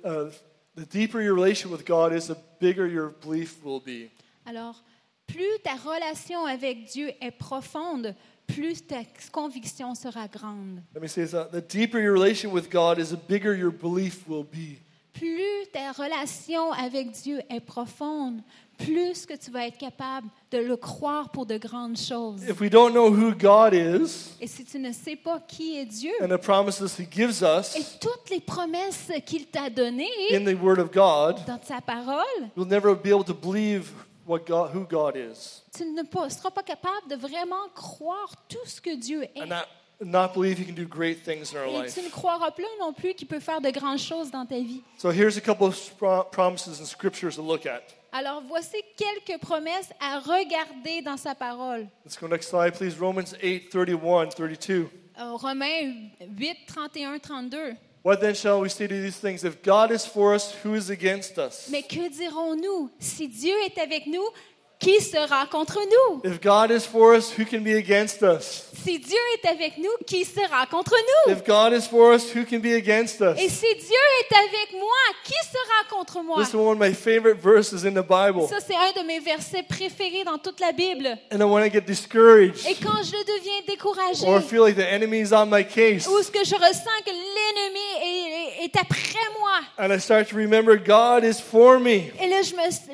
the deeper your relation with God is, the bigger your belief will be. Alors, plus ta relation avec Dieu est profonde, plus ta conviction sera grande. Let me say that. The deeper your relation with God is, the bigger your belief will be. Plus ta relation avec Dieu est profonde, plus que tu vas être capable de le croire pour de grandes choses. If we don't know who God is Et si tu ne sais pas qui est Dieu and the promises He gives et us toutes les promesses qu'il t'a données in the Word of God, dans sa parole, we'll never be able to believe who God is, tu ne seras pas capable de vraiment croire tout ce que Dieu est. and not believe He can do great things in our Et life. tu ne croiras plus non plus qu'il peut faire de grandes choses dans ta vie. So here's a couple of promises and scriptures to look at. Alors voici quelques promesses à regarder dans sa parole. Let's go next slide, please. Romans 8:31, 32. Romains 8, 31, 32. What then shall we say to these things? If God is for us, who is against us? Mais que dirons-nous? Si Dieu est avec nous, qui sera contre nous? If God is for us, who can be against us? Si Dieu est avec nous, qui sera contre nous? If God is for us, who can be against us? Et si Dieu est avec moi, qui sera contre moi? This is one of my favorite verses in the Bible. Ça, c'est un de mes versets préférés dans toute la Bible. And then when I get discouraged Et quand je deviens découragé, or feel like the enemy is on my case, ou est-ce que je ressens que l'ennemi est après moi, and I start to remember God is for me. et là,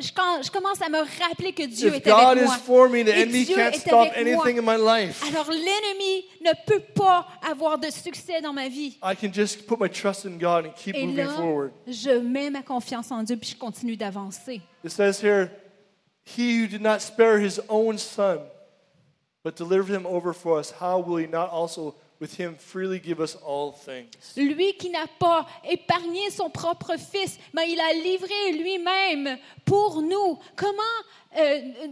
je commence à me rappeler que Dieu If est God avec is moi. for me, the Et enemy Dieu can't est stop avec moi. anything in my life. Alors l'ennemi ne peut pas avoir de succès dans ma vie. I can just put my trust in God and keep Et moving là, forward. je mets ma confiance en Dieu puis je continue d'avancer. It says here, He who did not spare His own Son, but delivered Him over for us, how will He not also with Him freely give us all things? Lui qui n'a pas épargné son propre fils, mais il a livré lui-même pour nous. Comment,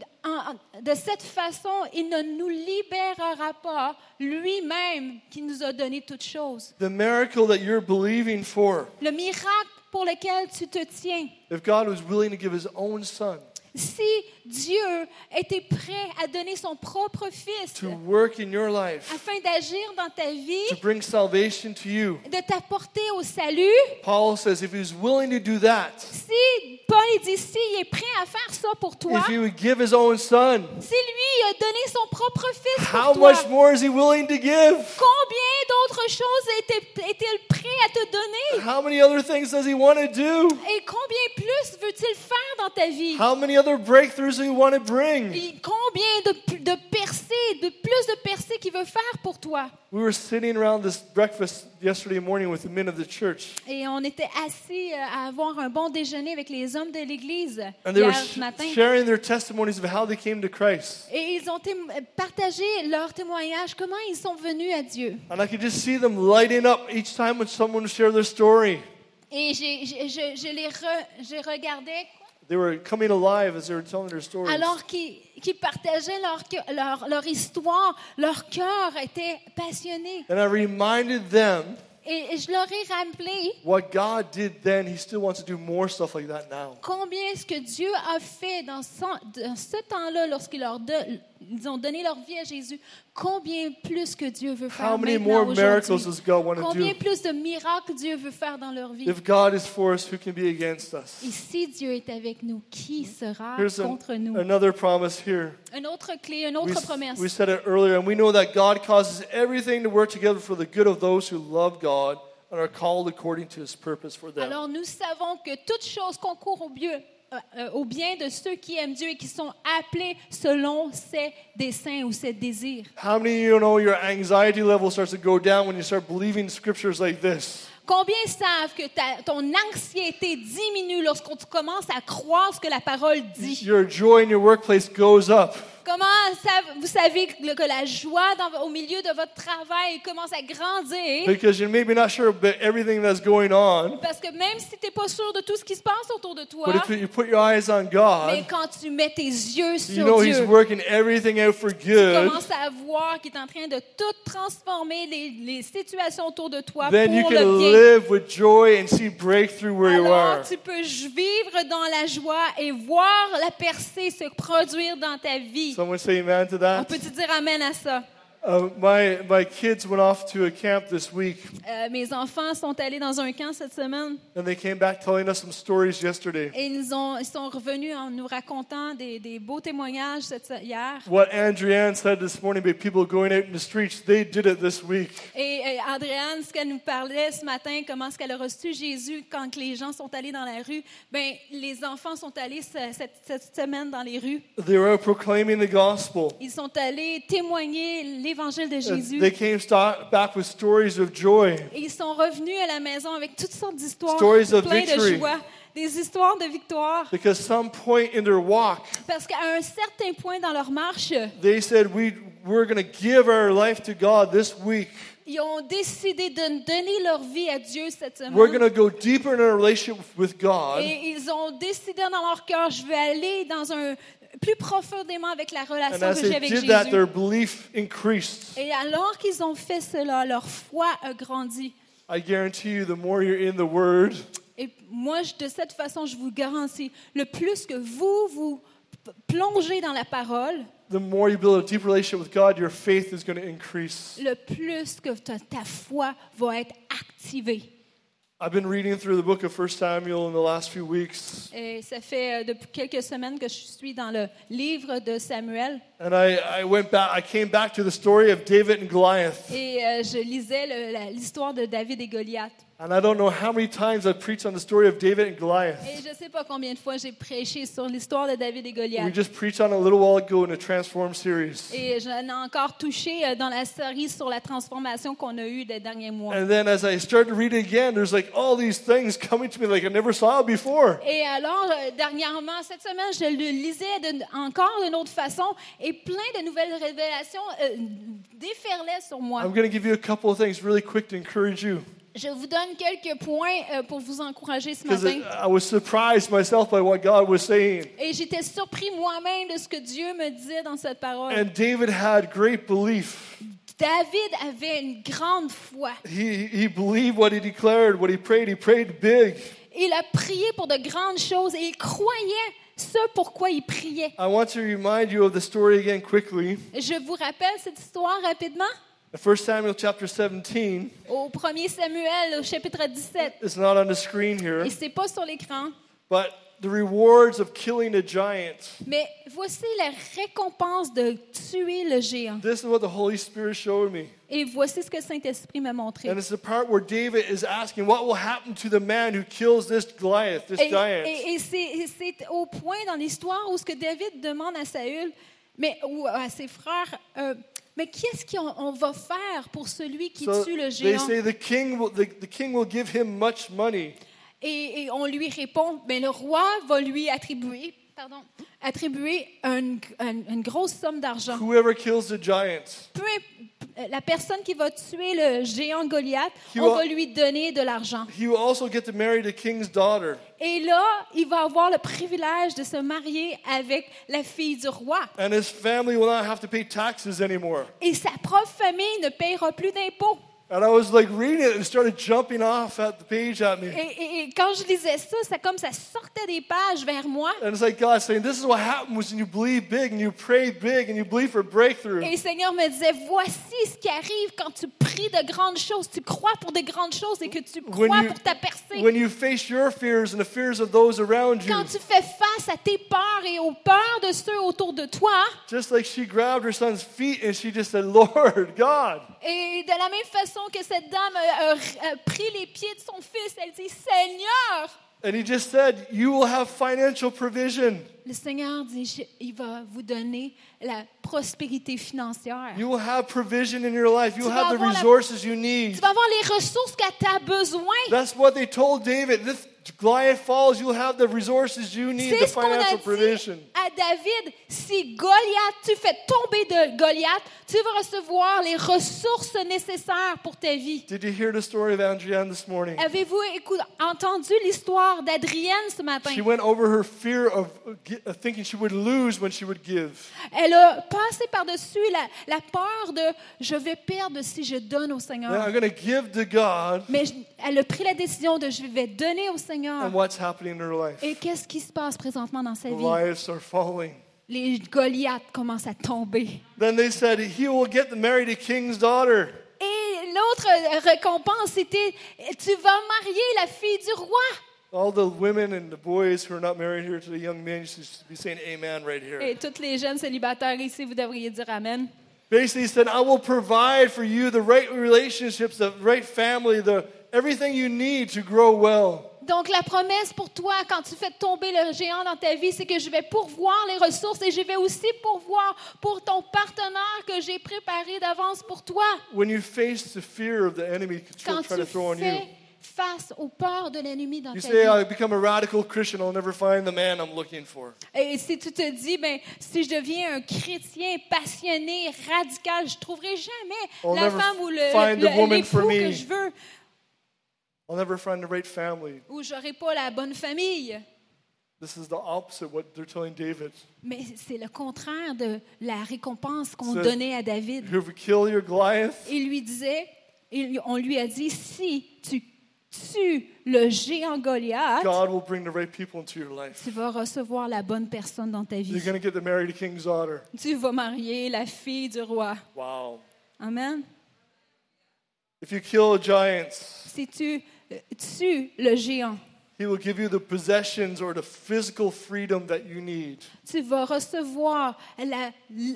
de cette façon, il ne nous libérera pas lui-même qui nous a donné toutes choses? The miracle that you're believing for, Le miracle pour lequel tu te tiens. if God was willing to give His own Son Si Dieu était prêt à donner son propre fils to work in your life, afin d'agir dans ta vie, to bring salvation to you, de t'apporter au salut, Paul says if He was willing to do that, si Paul dit s'il est prêt à faire ça pour toi, if He would give His own Son, si lui a donné son propre fils how pour toi, much more is He willing to give? combien d'autres choses est-il prêt à te donner? How many other things does He want to do? Et combien plus veut-il faire dans ta vie? How many other breakthroughs do He want to bring? Et combien de percées, de plus de percées qu'il veut faire faire pour toi? We were sitting around this breakfast yesterday morning with the men of the church. Et on était assis à avoir un bon déjeuner avec les hommes de l'Église And they were hier matin. sharing their testimonies of how they came to Christ. Et ils ont partagé leur témoignage, comment ils sont venus à Dieu. And I could just see them lighting up each time when someone would share their story. Et je regardais They were coming alive as they were telling their stories. alors qu'ils partageaient leur histoire, leur cœur était passionné. And I reminded them Et je leur ai rappelé what God did then. He still wants to do more stuff like that now. combien est-ce que Dieu a fait dans ce temps-là lorsqu'ils ils ont donné leur vie à Jésus. Combien plus que Dieu veut faire How many maintenant more miracles aujourd'hui. does God want to Combien do? plus de miracles Dieu veut faire dans leur vie. If God is for us, who can be against us? Et si Dieu est avec nous, qui sera Here's contre nous? another promise here. Une autre clé, une autre promesse. We said it earlier, and we know that God causes everything to work together for the good of those who love God and are called according to His purpose for them. Alors nous savons que toute chose concourt au bien de ceux qui aiment Dieu et qui sont appelés selon ses desseins ou ses désirs. How many of you know your anxiety level starts to go down when you start believing scriptures like this? Combien savent que ton anxiété diminue lorsqu'on commence à croire ce que la parole dit? Your joy in your workplace goes up. Comment vous savez que la joie au milieu de votre travail commence à grandir? Because you're maybe not sure about everything that's going on. Parce que même si tu n'es pas sûr de tout ce qui se passe autour de toi, But if you put your eyes on mais God, quand tu mets tes yeux you sur know He's Dieu, working everything out for tu good. commences à voir qu'il est en train de tout transformer les situations autour de toi Then you pour can le bien. live with joy and see breakthrough where you are. Alors, tu peux vivre dans la joie et voir la percée se produire dans ta vie. Someone say amen to On that. peut-tu dire amen à ça? My kids went off to a camp this week, Mes enfants sont allés dans un camp cette semaine and they came back telling us some stories yesterday. et ils sont revenus en nous racontant des beaux témoignages hier. What Andrienne said this morning about people going out in the streets, they did it this week. Et Andréane, ce qu'elle nous parlait ce matin, comment est-ce qu'elle a reçu Jésus quand les gens sont allés dans la rue, ben les enfants sont allés cette semaine dans les rues. They were out proclaiming the gospel. Ils sont allés témoigner l'évangile de Jésus. They came back with stories of joy. Et ils sont revenus à la maison avec toutes sortes d'histoires, Stories of plein de victory. joie, des histoires de victoire. Because some point in their walk, Parce qu'à un certain point dans leur marche, they said, we're going to give our life to God this week. ils ont décidé de donner leur vie à Dieu cette We're going semaine. to go deeper in our relationship with God. Et ils ont décidé dans leur cœur, je vais aller plus profondément avec la And relation as que j'ai they avec did that, their Jésus. belief increased. Et alors qu'ils ont fait cela, leur foi a grandi. I guarantee you, the more you're in the Word, Et moi, de cette façon, je vous garantis, le plus que vous plongez dans la parole, the more you build a deep relationship with God, your faith is going to increase. le plus que ta foi va être activée. I've been reading through the book of 1 Samuel in the last few weeks, Et ça fait depuis quelques semaines que je suis dans le livre de Samuel and I came back to the story of David and Goliath. et je lisais l'histoire de David et Goliath. And I don't know how many times I've preached on the story of David and Goliath. Et je ne sais pas combien de fois j'ai prêché sur l'histoire de David et We Goliath. just preached on it a little while ago in the Transform series. Et j'en ai encore touché dans la série sur la transformation qu'on a eue les derniers mois. And then as I started to read it again, there's like all these things coming to me like I never saw before. Et alors, dernièrement, cette semaine, je le lisais encore d'une autre façon et plein de nouvelles révélations déferlaient sur moi. I'm going to give you a couple of things really quick to encourage you. Je vous donne quelques points pour vous encourager ce Because matin. I was surprised myself by what God was saying. Et j'étais surpris moi-même de ce que Dieu me disait dans cette parole. And David had great belief. David avait une grande foi. He believed what he declared, what he prayed big. Il a prié pour de grandes choses et il croyait ce pourquoi il priait. I want to remind you of the story again quickly. Je vous rappelle cette histoire rapidement. In 1 Samuel chapter 17, Au 1er Samuel, au chapitre 17. it's not on the screen here, Et c'est pas sur l'écran. but the rewards of killing a giant. Mais voici la récompense de tuer le géant. This is what the Holy Spirit showed me. Et voici ce que le Saint-Esprit m'a montré. And it's the part where David is asking, what will happen to the man who kills this Goliath, this giant? Et c'est au point dans l'histoire où ce que David demande à Saül, ou à ses frères, Mais qu'est-ce qu'on va faire pour celui qui So tue le they géant? say the king will give him much money. Et on lui répond, ben le roi va lui attribuer une grosse somme d'argent. Whoever kills the giant. La personne qui va tuer le géant Goliath, He on will- va lui donner de l'argent. He will also get to marry the king's daughter. Et là, il va avoir le privilège de se marier avec la fille du roi. And his family will not have to pay taxes anymore. Et sa propre famille ne paiera plus d'impôts. And I was like reading it and it started jumping off at the page at me. Et quand je lisais ça, ça sortait des pages vers moi. And it's like God saying, this is what happens when you believe big and you pray big and you believe for breakthrough. Et le Seigneur me disait, voici ce qui arrive quand tu pries de grandes choses, tu crois pour de grandes choses et que tu crois pour ta percée. When you face your fears and the fears of those around you, Quand tu fais face à tes peurs et aux peurs de ceux autour de toi, just like she grabbed her son's feet and she just said, Lord, God. et de la même façon que cette dame a pris les pieds de son fils, elle dit, Seigneur, And he just said, you will have financial provision. le Seigneur dit, il va vous donner la prospérité financière. You will have provision in your life. You will Tu vas have the avoir la- resources you need. Tu vas avoir les ressources que tu as besoin. That's what they told David. This Goliath falls, you'll have the resources you need, the C'est ce qu'on a financial dit provision. à David. Si Goliath, tu fais tomber de Goliath, tu vas recevoir les ressources nécessaires pour ta vie. Did you hear the story of Andrienne this morning? Avez-vous entendu l'histoire d'Adrienne ce matin? She went over her fear of thinking she would lose when she would give. Elle a passé par-dessus la peur de « je vais perdre si je donne au Then Seigneur I'm going to give to God, ». Mais elle a pris la décision de « je vais donner au Seigneur and ». what's happening in her life? Et qu'est-ce qui se passe présentement dans sa vie? Goliaths are falling. Les Goliaths commencent à tomber. Then they said, he will get to marry the king's daughter. Et l'autre récompense, c'était « tu vas marier la fille du roi ». All the women and the boys who are not married here to the young men, you should be saying amen right here. Et toutes les jeunes célibataires ici, vous devriez dire Amen. Basically, he said, I will provide for you the right relationships, the right family, everything you need to grow well. Donc, la promesse pour toi, quand tu fais tomber le géant dans ta vie, c'est que je vais pourvoir les ressources et je vais aussi pourvoir pour ton partenaire que j'ai préparé d'avance pour toi. When you face the fear of the enemy Quand trying to tu throw on you, fais face aux peurs de l'ennemi dans you ta say, vie. I become a radical Christian, I'll never find the man I'm looking for. Et si tu te dis, ben, si je deviens un chrétien passionné, radical, je ne trouverai jamais I'll la never femme ou find the woman for l'époux me. que je veux, I'll never find the right family. ou je n'aurai pas la bonne famille. This is the opposite of what they're telling David. Mais c'est le contraire de la récompense qu'on So- donnait à David. You ever kill your Goliath? Il lui disait, on lui a dit, si tu tues le géant Goliath, God will bring the right people into your life. tu vas recevoir la bonne personne dans ta vie. You're going to get to marry the king's daughter. Tu vas marier la fille du roi. Wow. Amen. If you kill giants, Si tu tues le géant, he will give you the possessions or the physical freedom that you need. tu vas recevoir la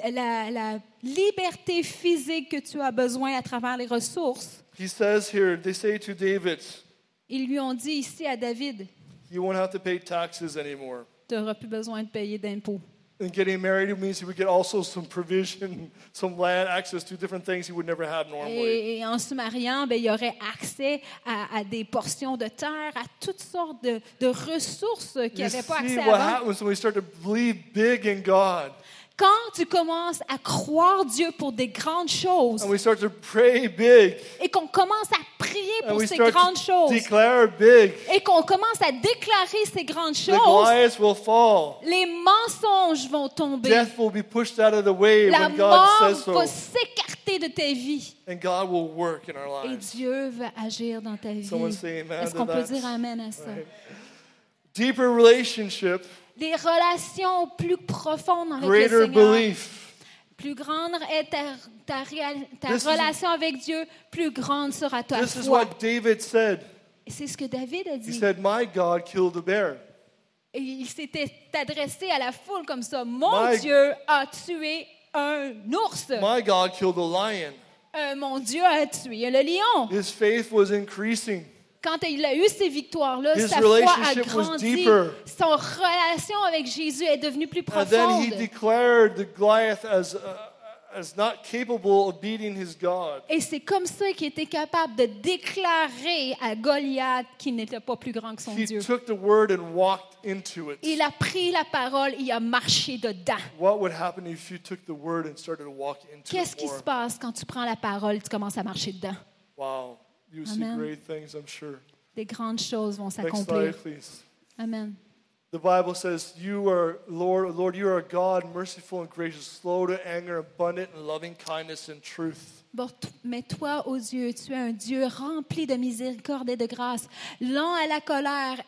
liberté physique que tu as besoin à travers les ressources. He says here, they say to David, Ils lui ont dit ici à David, you won't have to pay taxes anymore. tu n'auras plus besoin de payer d'impôts. And getting married means he would get also some provision, some land, access to different things he would never have normally. Et en se mariant, ben, il y aurait accès à des portions de terre, à toutes sortes de ressources qu'il n'y You avait pas see accès what avant. happens when we start to believe big in God Quand tu commences à croire Dieu pour des grandes choses and we start to pray big et qu'on commence à prier and pour we ces start grandes to choses declare big, et qu'on commence à déclarer ces grandes the choses, Goliaths will fall. les mensonges vont tomber. Death will be pushed out of the way La when God mort says so. va s'écarter de ta vie And God will work in our et lives. Dieu va agir dans ta vie. Someone say amen Est-ce to qu'on peut that? dire Amen à ça? Right. Deeper relationship, Des relations plus profondes avec le greater Seigneur. belief. Plus grande est ta This is- relation avec Dieu, plus grande sera ta This is foi. what David said. C'est ce que David a He dit. said, my God killed a bear. Et il s'était adressé à la foule comme ça. Mon My- Dieu a tué un ours. My God killed a lion. Mon Dieu a tué le lion. His faith was increasing. Quand il a eu ces victoires-là, His sa foi a relationship was grandi. deeper. Son relation avec Jésus est devenue plus And then he profonde. declared the Goliath is not capable of beating his God. Et c'est comme ça qu'il était capable de déclarer à Goliath qu'il n'était pas plus grand que son He Dieu. took the word and walked into it. Il a pris la parole, il a marché dedans. What would happen if you took the word and started to walk into Qu'est-ce it qui more? se passe quand tu prends la parole et tu commences à marcher dedans? Wow. You see Amen. great things, I'm sure. Des grandes choses vont Next s'accomplir. slide, please. Amen. The Bible says, you are, Lord, you are a God merciful and gracious, slow to anger, abundant in loving kindness and truth. Bon, mais toi, ô Dieu, tu es un Dieu rempli de miséricorde et de grâce, lent à la colère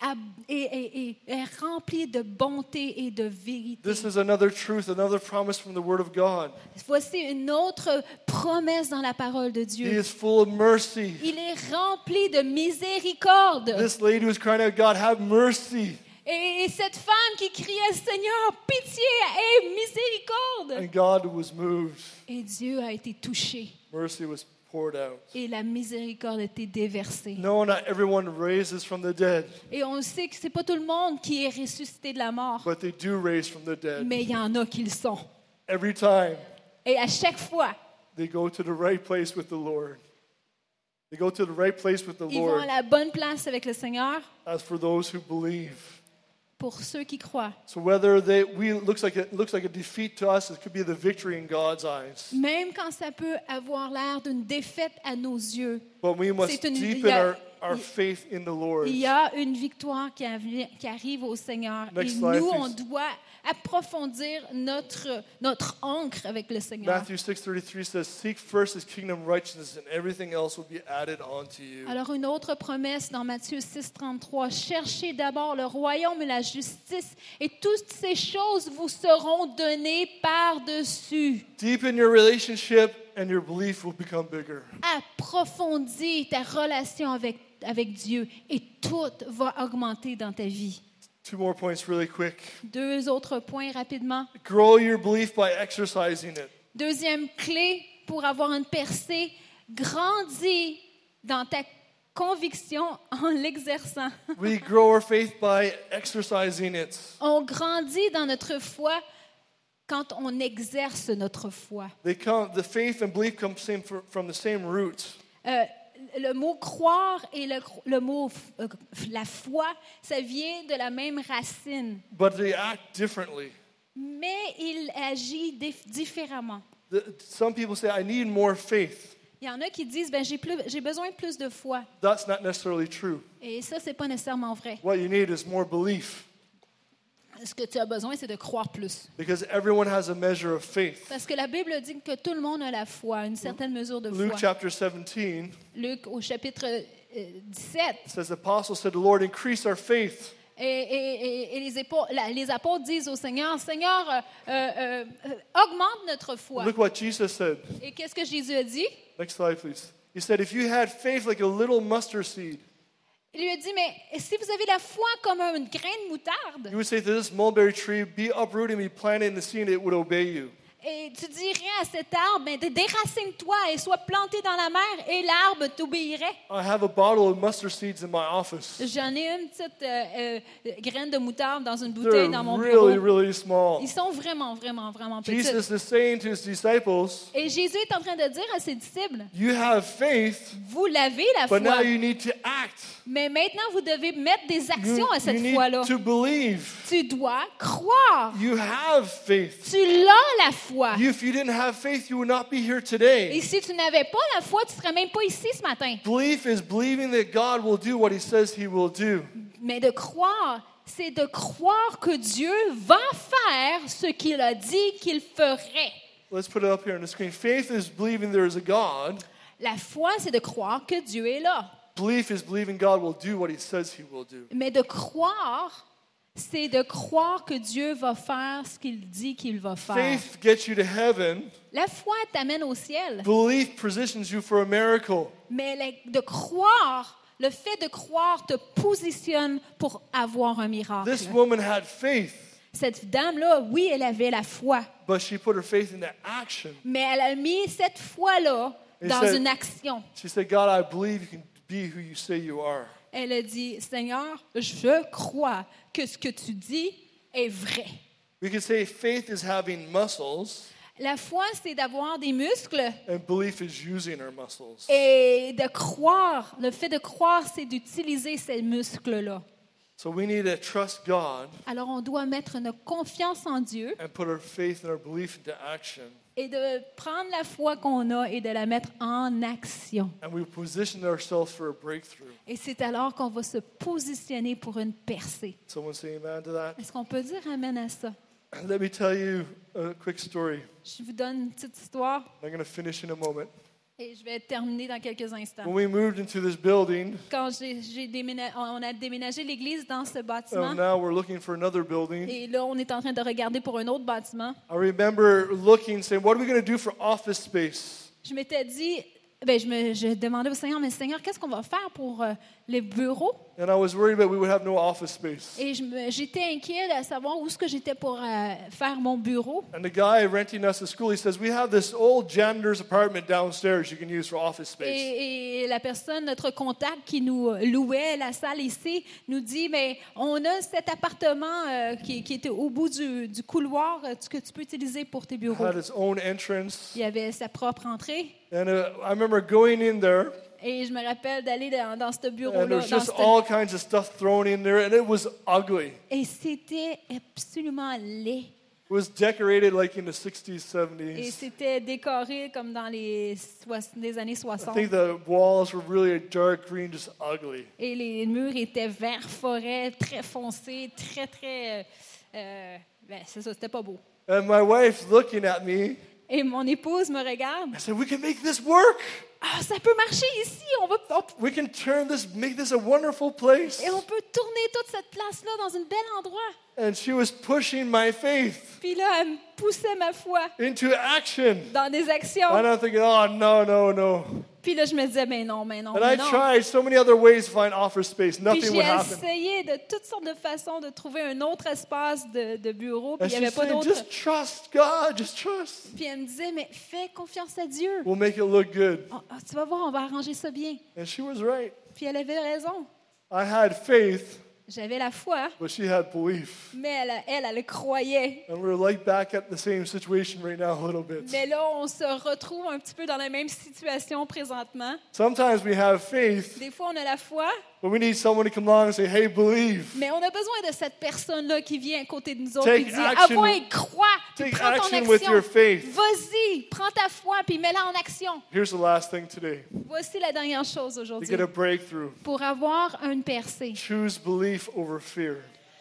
et rempli de bonté et de vérité. This is another truth, another promise from the Word of God. Voici une autre promesse dans la parole de He Dieu. is full of mercy. Il est rempli de miséricorde. This lady was crying out, God, have mercy. Et cette femme qui criait, Seigneur, pitié et miséricorde. And God was moved. Et Dieu a été touché. Mercy was poured out. Et la miséricorde a été déversée. No, not everyone raises from the dead, Et on sait que c'est pas tout le monde qui est ressuscité de la mort, but they do raise from the dead. mais il y en a qui le sont. Every time Et à chaque fois, they go to the right place with the Lord. They go to the right place with the ils vont à Lord la bonne place avec le Seigneur as for those who believe. pour ceux qui croient. So whether looks like a defeat to us, it could be the victory in God's eyes. Même quand ça peut avoir l'air d'une défaite à nos yeux, But we must C'est une- deepen il y a- our faith in the Lord. il y a une victoire qui arrive au Seigneur. Next Et slide, nous, please. on doit approfondir notre ancre avec le Seigneur. Matthew 6:33 says, "Seek first His kingdom righteousness, and everything else will be added onto you." Alors, une autre promesse dans Matthieu 6,33, cherchez d'abord le royaume et la justice, et toutes ces choses vous seront données par-dessus. Deepen your relationship, and your belief will become bigger. Approfondis ta relation avec Dieu, et tout va augmenter dans ta vie. 2 more points really quick. 2 autres points rapidement. Grow your belief by exercising it. Deuxième clé pour avoir une percée, grandis dans ta conviction en l'exerçant. We grow our faith by exercising it. On grandit dans notre foi quand on exerce notre foi. The faith and belief come from the same root. Le mot croire et le mot la foi, ça vient de la même racine, But they act differently. mais il agit différemment. Some people say, I need more faith. Il y en a qui disent, j'ai besoin de plus de foi. That's not necessarily true. Et ça, c'est pas nécessairement vrai. What you need is more belief. Ce que tu as besoin, c'est de croire plus. Because everyone has a measure of faith. Parce que la Bible dit que tout le monde a la foi, une certaine mesure de Luke foi. chapter 17 Luc, au chapitre 17, says, the apostles said, the Lord, increase our faith. et les apôtres disent au Seigneur, Seigneur, augmente notre foi. Look what Jesus said. Et qu'est-ce que Jésus a dit? Next slide, please. He said, if you had faith like a little mustard seed, Il lui a dit, mais si vous avez la foi comme une graine de moutarde, you would say to this mulberry tree, be uprooted and be planted in the sea, and it would obey you. et tu dirais à cet arbre, mais déracine-toi et sois planté dans la mer, et l'arbre t'obéirait. I have a bottle of mustard seeds in my office. J'en ai une petite graine de moutarde dans une They're bouteille dans mon really, bureau. really small. Ils sont vraiment, vraiment, vraiment petits. Jesus is saying to his disciples, Et Jésus est en train de dire à ses disciples, you have faith, vous l'avez la but now foi, you need to act. mais maintenant vous devez mettre des actions à You cette need foi-là. to believe. Tu dois croire. You have faith. Tu l'as la foi. If you didn't have faith, you would not be here Et today. si tu n'avais pas la foi, tu ne serais même pas ici ce matin. Belief is believing that God will do what he says he will do. Mais de croire, c'est de croire que Dieu va faire ce qu'il a dit qu'il ferait. Let's put it up here on the screen. Faith is believing there is a God. La foi, c'est de croire que Dieu est là. Belief is believing God will do what he says he will do. Mais de croire, c'est de croire que Dieu va faire ce qu'il dit qu'il va faire. Faith gets you to heaven. La foi t'amène au ciel. Belief positions you for a miracle. Mais de croire, le fait de croire te positionne pour avoir un miracle. This woman had faith, Cette dame-là, oui, elle avait la foi, but she put her faith into action. mais elle a mis cette foi-là dans said- une action. She said, God, I believe you can be who you say you are. Elle a dit, Seigneur, je crois que ce que tu dis est vrai. We could say faith is having muscles, La foi, c'est d'avoir des muscles and belief is using our muscles. et de croire. Le fait de croire, c'est d'utiliser ces muscles-là. So we need to trust God Alors, on doit mettre notre confiance en Dieu and put our faith and our belief into action. et de prendre la foi qu'on a et de la mettre en action. And we position ourselves for a breakthrough. Et c'est alors qu'on va se positionner pour une percée. Someone say amen to that? Est-ce qu'on peut dire amen à ça? Let me tell you a quick story. Je vous donne une petite histoire I'm going to finish in a moment. et je vais terminer dans quelques instants. When we moved into this building, Quand on a déménagé l'église dans ce bâtiment, now we're looking for another building. et là, on est en train de regarder pour un autre bâtiment. I remember looking, saying, what are we going to do for office space? Je m'étais dit, je demandais au Seigneur, mais Seigneur, qu'est-ce qu'on va faire pour les bureaux? And I was worried that we would have no office space. Et j'étais inquiète à savoir où est-ce que j'étais pour faire mon bureau. And the guy renting us a school, he says, we have this old janitor's apartment downstairs you can use for office space. Et la personne, notre contact qui nous louait la salle ici, nous dit, mais on a cet appartement qui était au bout du couloir que tu peux utiliser pour tes It bureaux. had its own entrance. Il y avait sa propre entrée. And I remember going in there, Et je me rappelle d'aller dans ce and bureau-là. there was just all kinds of stuff thrown in there, and it was ugly. Et c'était absolument laid. It was decorated like in the 60s, Et 70s. c'était décoré comme dans les années I 60. think the walls were really a dark green, just ugly. Et les murs étaient vert forêt, très foncés, très... c'est ça, c'était pas beau. And my wife looking at me, Et mon épouse me regarde. I said, we can make this work. Ah, ça peut marcher ici. We can make this a wonderful place. Et on peut tourner toute cette place-là dans un bel endroit. And she was pushing my faith Puis là, elle me poussait ma foi into action. dans des actions. And I'm thinking, oh, no. Puis là, je me disais, mais non. And I tried so many other ways to find office space. Puis Nothing j'ai would happen. essayé de toutes sortes de façons de trouver un autre espace de bureau. Puis And il n'y she's avait pas saying, d'autre. just trust God, just trust. Puis elle me disait, mais fais confiance à Dieu. We'll make it look good. Tu vas voir, on va arranger ça bien. And she was right. Puis elle avait raison. I had faith, J'avais la foi, but she had belief. mais elle croyait. And we're like back at the same situation right now a little bit. Mais là, on se retrouve un petit peu dans la même situation présentement. Sometimes we have faith, Des fois, on a la foi, but we need someone to come along and say, hey, believe. mais on a besoin de cette personne-là qui vient à côté de nous autres Take et dit, action. va et crois, puis Take prends ton action with your action. faith. Vas-y, prends ta foi, puis mets-la en action. Here's the last thing today. Voici la dernière chose To aujourd'hui. get a breakthrough, Pour avoir une percée, choose belief over fear.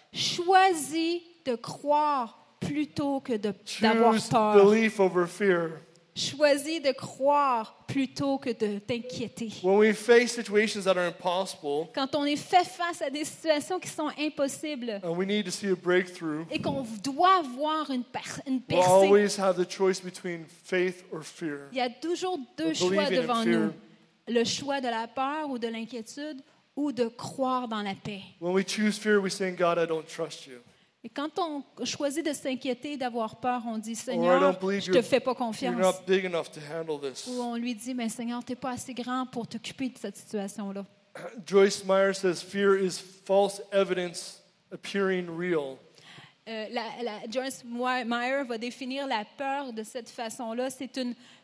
choisis de croire plutôt que d'avoir Choose peur. belief over fear. Choisis de croire plutôt que de t'inquiéter. When we face situations that are impossible Quand on est fait face à des situations qui sont impossibles and we need to see a breakthrough, et qu'on doit voir une we'll percée, always have the choice between faith or fear. il y a toujours deux Believing choix in devant fear. nous. Le choix de la peur ou de l'inquiétude ou de croire dans la paix. When we choose fear, we say, God, I don't trust you. Et quand on choisit de s'inquiéter, d'avoir peur, on dit, Or I Seigneur, don't believe je te fais pas you're confiance. not big enough to handle this. Ou on lui dit, mais Seigneur, tu n'es pas assez grand pour t'occuper de cette situation-là. Joyce Meyer says, fear is false evidence appearing real. Joyce Meyer va définir la peur de cette façon-là. C'est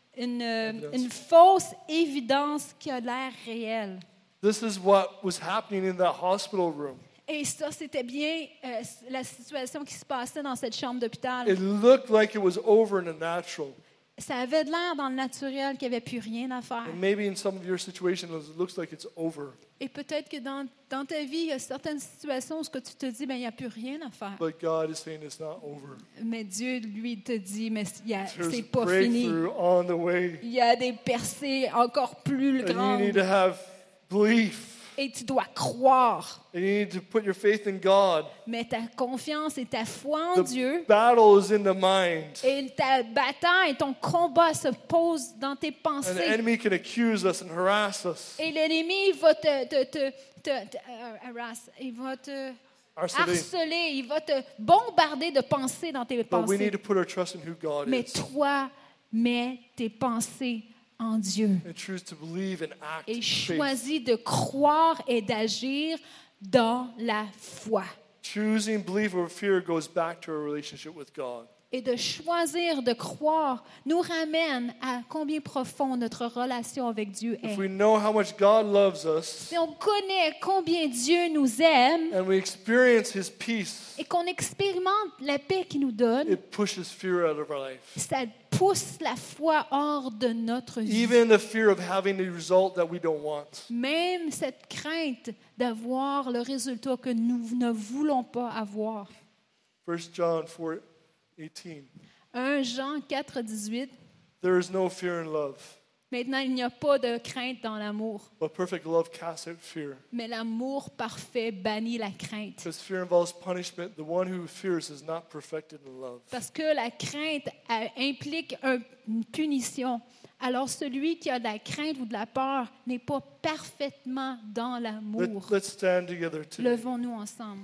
une fausse évidence qui a l'air réelle. This is what was happening in that hospital room. Et ça, c'était bien la situation qui se passait dans cette chambre d'hôpital. It looked like it was over in the natural. Ça avait de l'air dans le naturel qu'il n'y avait plus rien à faire. And maybe in some of your situations, it looks like it's over. Et peut-être que dans ta vie, il y a certaines situations où ce que tu te dis, ben, il n'y a plus rien à faire. But God is saying it's not over. Mais Dieu, lui, te dit, mais There's c'est a pas fini. breakthrough on the way. Il y a des percées encore plus And you grandes. need to have belief. Et tu dois croire. And you need to put your faith in God. Mais ta confiance et ta foi en The Dieu battle is in the mind. et ta bataille, ton combat se pose dans tes And the pensées. enemy can accuse us and harass us. Et l'ennemi va il va te harceler, il va te bombarder de pensées dans tes But we need pensées. to put our trust in who God Mais is. toi, mets tes pensées en Dieu And choose to believe and act et in faith. choisis de croire et d'agir dans la foi. Choosing belief over fear goes back to our relationship with God. et de choisir de croire nous ramène à combien profond notre relation avec Dieu est. If we know how much God loves us Si on connaît combien Dieu nous aime and we experience His peace, et qu'on expérimente la paix qu'il nous donne, it pushes fear out of our life. ça pousse la foi hors de notre vie. Even the fear of having the result that we don't want. Même cette crainte d'avoir le résultat que nous ne voulons pas avoir. 1 John 4:18. 1 Jean 4, 18. There is no fear in love, Maintenant, il n'y a pas de crainte dans l'amour, but perfect love casts out fear. mais l'amour parfait bannit la crainte. Because fear involves punishment, the one who fears is not perfected in love. Parce que la crainte implique une punition. Alors celui qui a de la crainte ou de la peur n'est pas parfaitement dans l'amour. Let's stand together today. Levons-nous ensemble.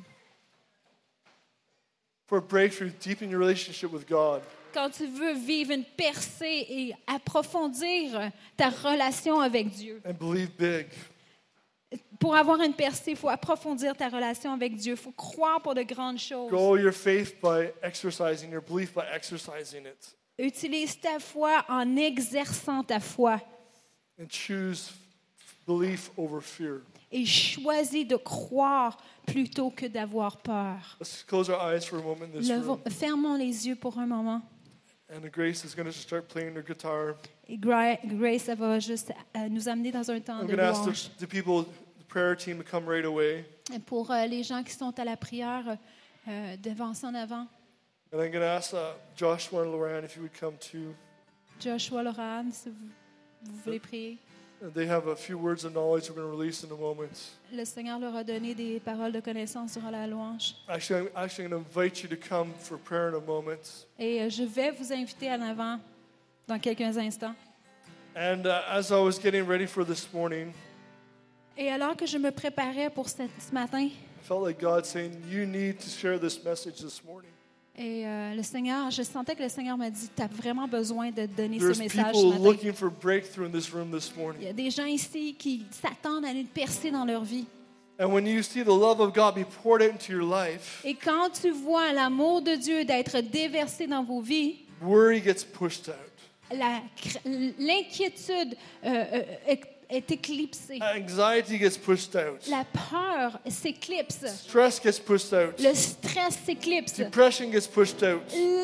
For a breakthrough, deepen your relationship with God. Quand tu veux vivre une percée et approfondir ta relation avec Dieu. And believe big. Pour avoir une percée, il faut approfondir ta relation avec Dieu. Il faut croire pour de grandes choses. Grow your faith by exercising your belief, by exercising it. Utilise ta foi en exerçant ta foi. And choose belief over fear. Et choisis de croire plutôt que d'avoir peur. Let's close our eyes for a moment in this room. Fermons les yeux pour un moment. And Grace is going to start playing her guitar. Et Grace, elle va juste nous amener dans un temps I'm de going to ask louange. the people, the prayer team, to come right away. Et pour les gens qui sont à la prière, d'avancer en avant. And I'm going to ask Joshua and Lorraine if you would come too. Joshua, Laurent, si vous voulez prier. And they have a few words of knowledge we're going to release in a moment. Le Seigneur leur a donné des paroles de connaissance durant la louange. Actually, I'm going to invite you to come for prayer in a moment. Et je vais vous inviter en avant dans quelques instants. And as I was getting ready for this morning, Et alors que je me préparais pour ce matin, I felt like God saying, you need to share this message this morning. et le Seigneur, je sentais que le Seigneur m'a dit, tu as vraiment besoin de donner There's ce message ce people matin. looking for breakthrough in this room this Il y morning. a des gens ici qui s'attendent à une percée dans leur vie. And when you see the love of God be poured out into your life, Et quand tu vois l'amour de Dieu d'être déversé dans vos vies, worry gets pushed out. l'inquiétude est éclipsée. Anxiety gets pushed out. La peur s'éclipse. Stress gets pushed out. Le stress s'éclipse. Depression gets pushed out.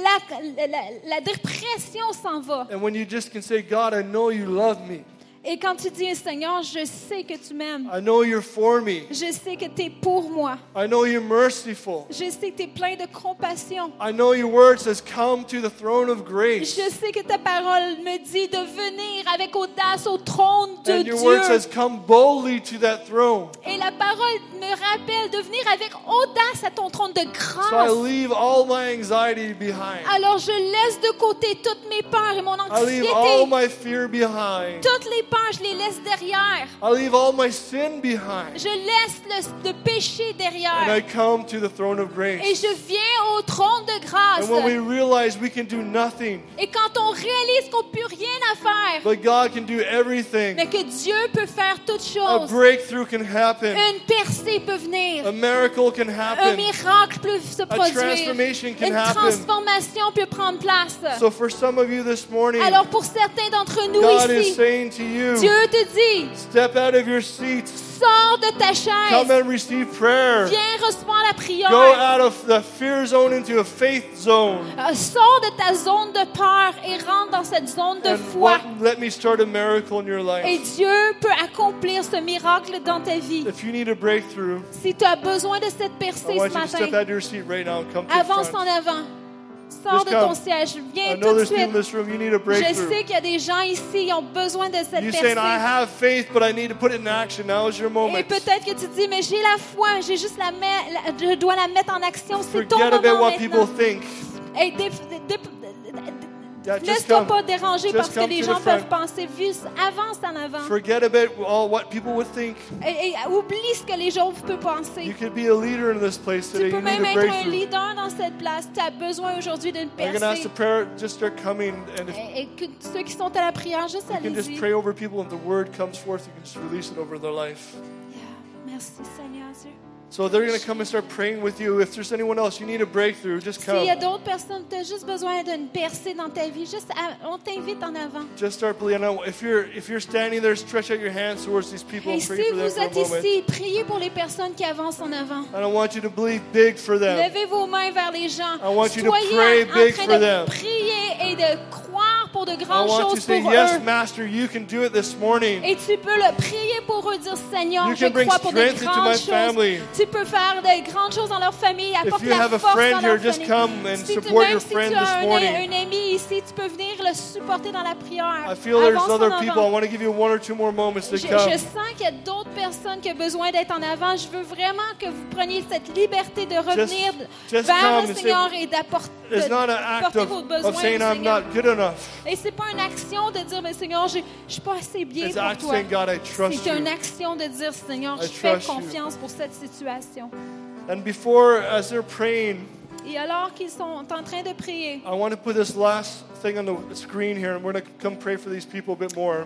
La dépression s'en va. And when you just can say, God, I know you love me. Et quand tu dis, Seigneur, je sais que tu m'aimes. I know you're for me. Je sais que tu es pour moi. I know you're merciful. Je sais que tu es plein de compassion. I know your word says, come to the throne of grace. Je sais que ta parole me dit de venir avec audace au trône de And your word Dieu. says, come boldly to that throne. Et la parole me rappelle de venir avec audace à ton trône de So I grâce. leave all my anxiety behind. Alors je laisse de côté toutes mes peurs et mon I leave all anxiété. my fear behind. Toutes les peurs, je les laisse derrière. I leave all my sin behind. Je laisse le péché And derrière. I come to the throne of Et grace. je viens au trône de grâce. And when we realize we can do nothing, Et quand on réalise qu'on ne peut rien à faire, but God can do everything, mais que Dieu peut faire toutes a choses, breakthrough can happen. une percée peut venir, A miracle can un happen. miracle peut se produire, transformation can une happen. transformation peut prendre place. So for some of you this morning, Alors pour certains d'entre nous God is ici, saying to you, Dieu te dit, step out of your seats, sors de ta come chaise, and receive prayer. viens recevoir la prière, Go out of the fear zone into a faith zone. sors de ta zone de peur et rentre dans cette zone de foi. Let me start a miracle in your Et life. Dieu peut accomplir ce miracle dans ta vie. If you need a breakthrough, Si tu as besoin de cette I percée want ce you to step matin, out of your seat right now and come to the avance en front. avant. Sors Just de ton come. siège. I Viens know tout de there's people in suite. this room, you need a Je breakthrough. sais qu'il y a des gens ici qui ont besoin de cette You're saying, I percée. have faith, but I need to put it in action. Now is your Et moment. peut-être que tu dis, mais j'ai la foi, j'ai juste je dois la mettre en action. C'est ton Forget about moment what people maintenant. think. Et Yeah, just laisse-toi come. pas déranger Just parce que come les to gens the peuvent front. penser. Avance en avant. Forget about all what people would think. Et oublie ce que les gens peuvent You penser. could be a leader in this place Tu today. peux You même need a être un breakthrough. leader dans cette place. Tu as besoin aujourd'hui d'une I'm going to ask percée. the prayer just start coming, and if Et que ceux qui sont à la prière, juste you can just allez-y. pray over people and the word comes forth, you can just release it over their life. Yeah. Merci Seigneur Dieu. So they're going to come and start praying with you. If there's anyone else, you need a breakthrough, just S'il y a come. d'autres personnes, tu as juste besoin d'une percée dans ta vie, on t'invite en avant. Just start believing. If you're standing there, stretch out your hands towards these people Et and si pray for them vous for a êtes moment. ici, priez pour les personnes qui avancent en avant. And I want you to believe big for them. Levez vos mains vers les gens. I want you to Soyez pray en big train for de them. prier et de croire pour de I grandes want you to choses say, pour yes, eux. Master, you can do it this morning. Et tu peux le prier pour eux, dire Seigneur, You je can bring crois pour de strength into grandes my choses. family. Tu peux faire de grandes choses dans leur famille, apporter you la have a force friend dans leur here, just famille. come and Si support même your si friend tu as this morning. un ami ici, tu peux venir le supporter dans la prière. I feel there's Avance en other avant. people. I want to give you 1 or 2 more moments to Je come. sens qu'il y a d'autres personnes qui ont besoin d'être en avant. Je veux vraiment que vous preniez cette liberté de revenir just vers come le and say, Seigneur et d'apporter It's not an act vos besoins of saying au I'm Seigneur. not good enough. Et c'est pas une action de dire, mais Seigneur, je suis pas assez bien It's pour act toi. saying, God, I trust C'est une you. action de dire, Seigneur, I je fais trust you. confiance pour cette situation. And before, as they're praying, Et alors qu'ils sont en train de prier, I want to put this last thing on the screen here, and we're going to come pray for these people a bit more.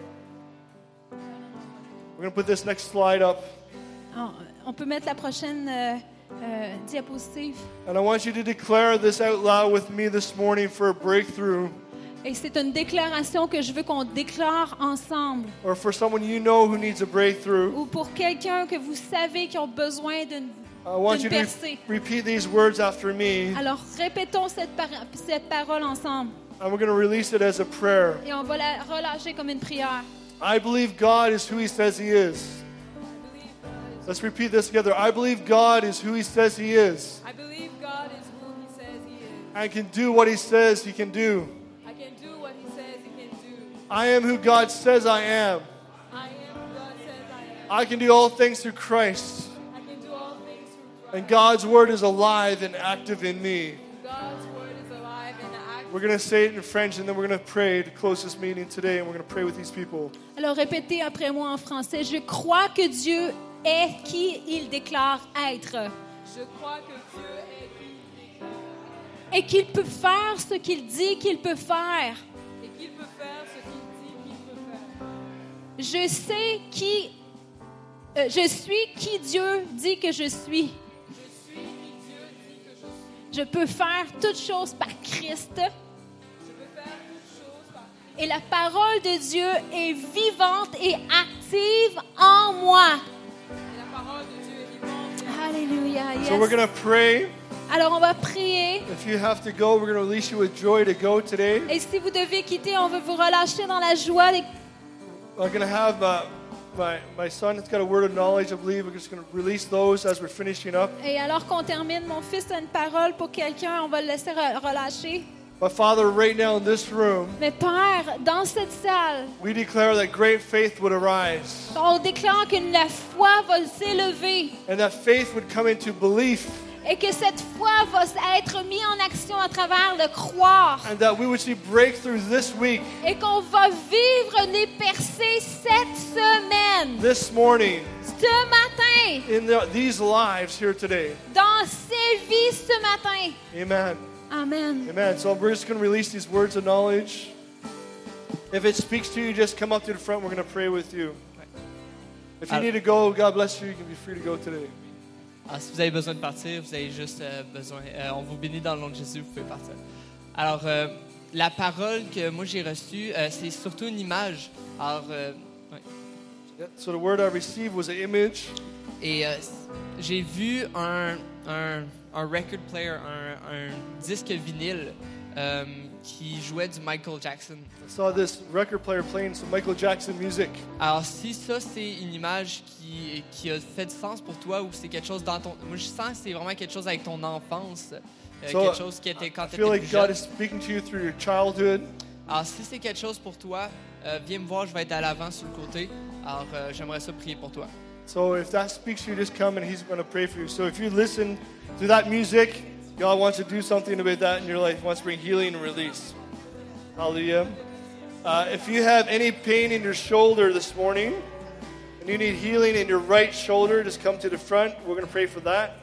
We're going to put this next slide up. on peut mettre la prochaine diapositive. And I want you to declare this out loud with me this morning for a breakthrough, Et c'est une déclaration que je veux qu'on déclare ensemble. or for someone you know who needs a breakthrough. Ou pour quelqu'un que vous savez qui a besoin d'une I want you to percée. repeat these words after me, Alors répétons cette parole ensemble. and we're going to release it as a prayer. Et on va la relâcher comme une prière. I believe God is who He says He is. Let's repeat this together. I believe God is who He says He is, I believe God is who He says He is. and can do what He says He can do. I can do what He says He can do. I am who God says I am. I am who God says I am. I can do all things through Christ, I can do all things through Christ. and God's word is alive and active in me. God's word is alive and active. We're going to say it in French, and then we're going to pray to close this meeting today, and we're going to pray with these people. Alors répétez après moi en français. Je crois que Dieu est qui il déclare être. Je crois que Dieu est qui il déclare Et qu'il peut faire ce qu'il dit qu'il peut faire. et qu'il peut faire ce qu'il dit qu'il peut faire. Je sais qui... je suis qui Dieu dit que je suis. Je suis qui Dieu dit que je suis. Je peux faire toutes choses par Christ. Je peux faire toutes choses par Christ. Et la parole de Dieu est vivante et active en moi. Et la parole de Dieu est vivante. Et Alléluia. Yes. So we're going to pray. Alors on va prier. If you have to go, we're going to release you with joy to go today. Et si vous devez quitter, on veut vous relâcher dans la joie. I'm going to have my son has got a word of knowledge, I believe. We're just going to release those as we're finishing up. Et alors qu'on termine, mon fils a une parole pour quelqu'un. On va le laisser relâcher. But Father, right now in this room, Mais Père, dans cette salle, we declare that great faith would arise, on déclare que la foi va s'élever and that faith would come into belief, et que cette foi va être mise en action à travers le croire and that we would see breakthrough this week, et qu'on va vivre des percées cette semaine, this morning, ce matin, in these lives here today. dans ces vies ce matin. Amen. Amen. Amen. So we're just going to release these words of knowledge. If it speaks to you, just come up to the front. We're going to pray with you. If you need to go, God bless you. You can be free to go today. Alors, si vous avez besoin de partir, vous avez juste besoin. On vous bénit dans le nom de Jésus, vous pouvez partir. Alors, la parole que moi j'ai reçue, c'est surtout une image. Alors, ouais. Yeah, so the word I received was an image. Et j'ai vu un record player, un disque vinyle qui jouait du Michael Jackson. I saw this record player playing some Michael Jackson music. Alors, si ça, c'est une image qui a fait du sens pour toi ou c'est quelque chose dans ton... Moi, je sens que c'est vraiment quelque chose avec ton enfance, quelque chose qui était quand I tu feel étais like plus God jeune. is speaking to you through your childhood. Alors, si c'est quelque chose pour toi, viens me voir, je vais être à l'avant sur le côté. Alors, j'aimerais ça prier pour toi. So if that speaks to you, just come and He's going to pray for you. So if you listen to that music, God wants to do something about that in your life. He wants to bring healing and release. Hallelujah. If you have any pain in your shoulder this morning, and you need healing in your right shoulder, just come to the front. We're going to pray for that.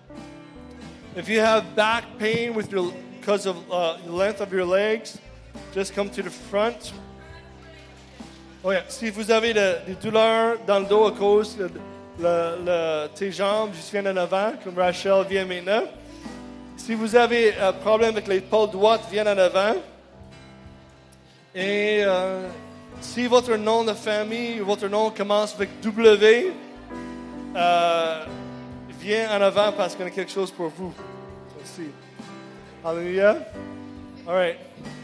If you have back pain because of the length of your legs, just come to the front. Oh yeah. Si vous avez des douleurs dans le dos à cause tes jambes, juste viens en avant, comme Rachel vient maintenant. Si vous avez un problème avec l'épaule droite, viens en avant. Et si votre nom de famille, votre nom commence avec W, viens en avant parce qu'on a quelque chose pour vous aussi. Alléluia. All right.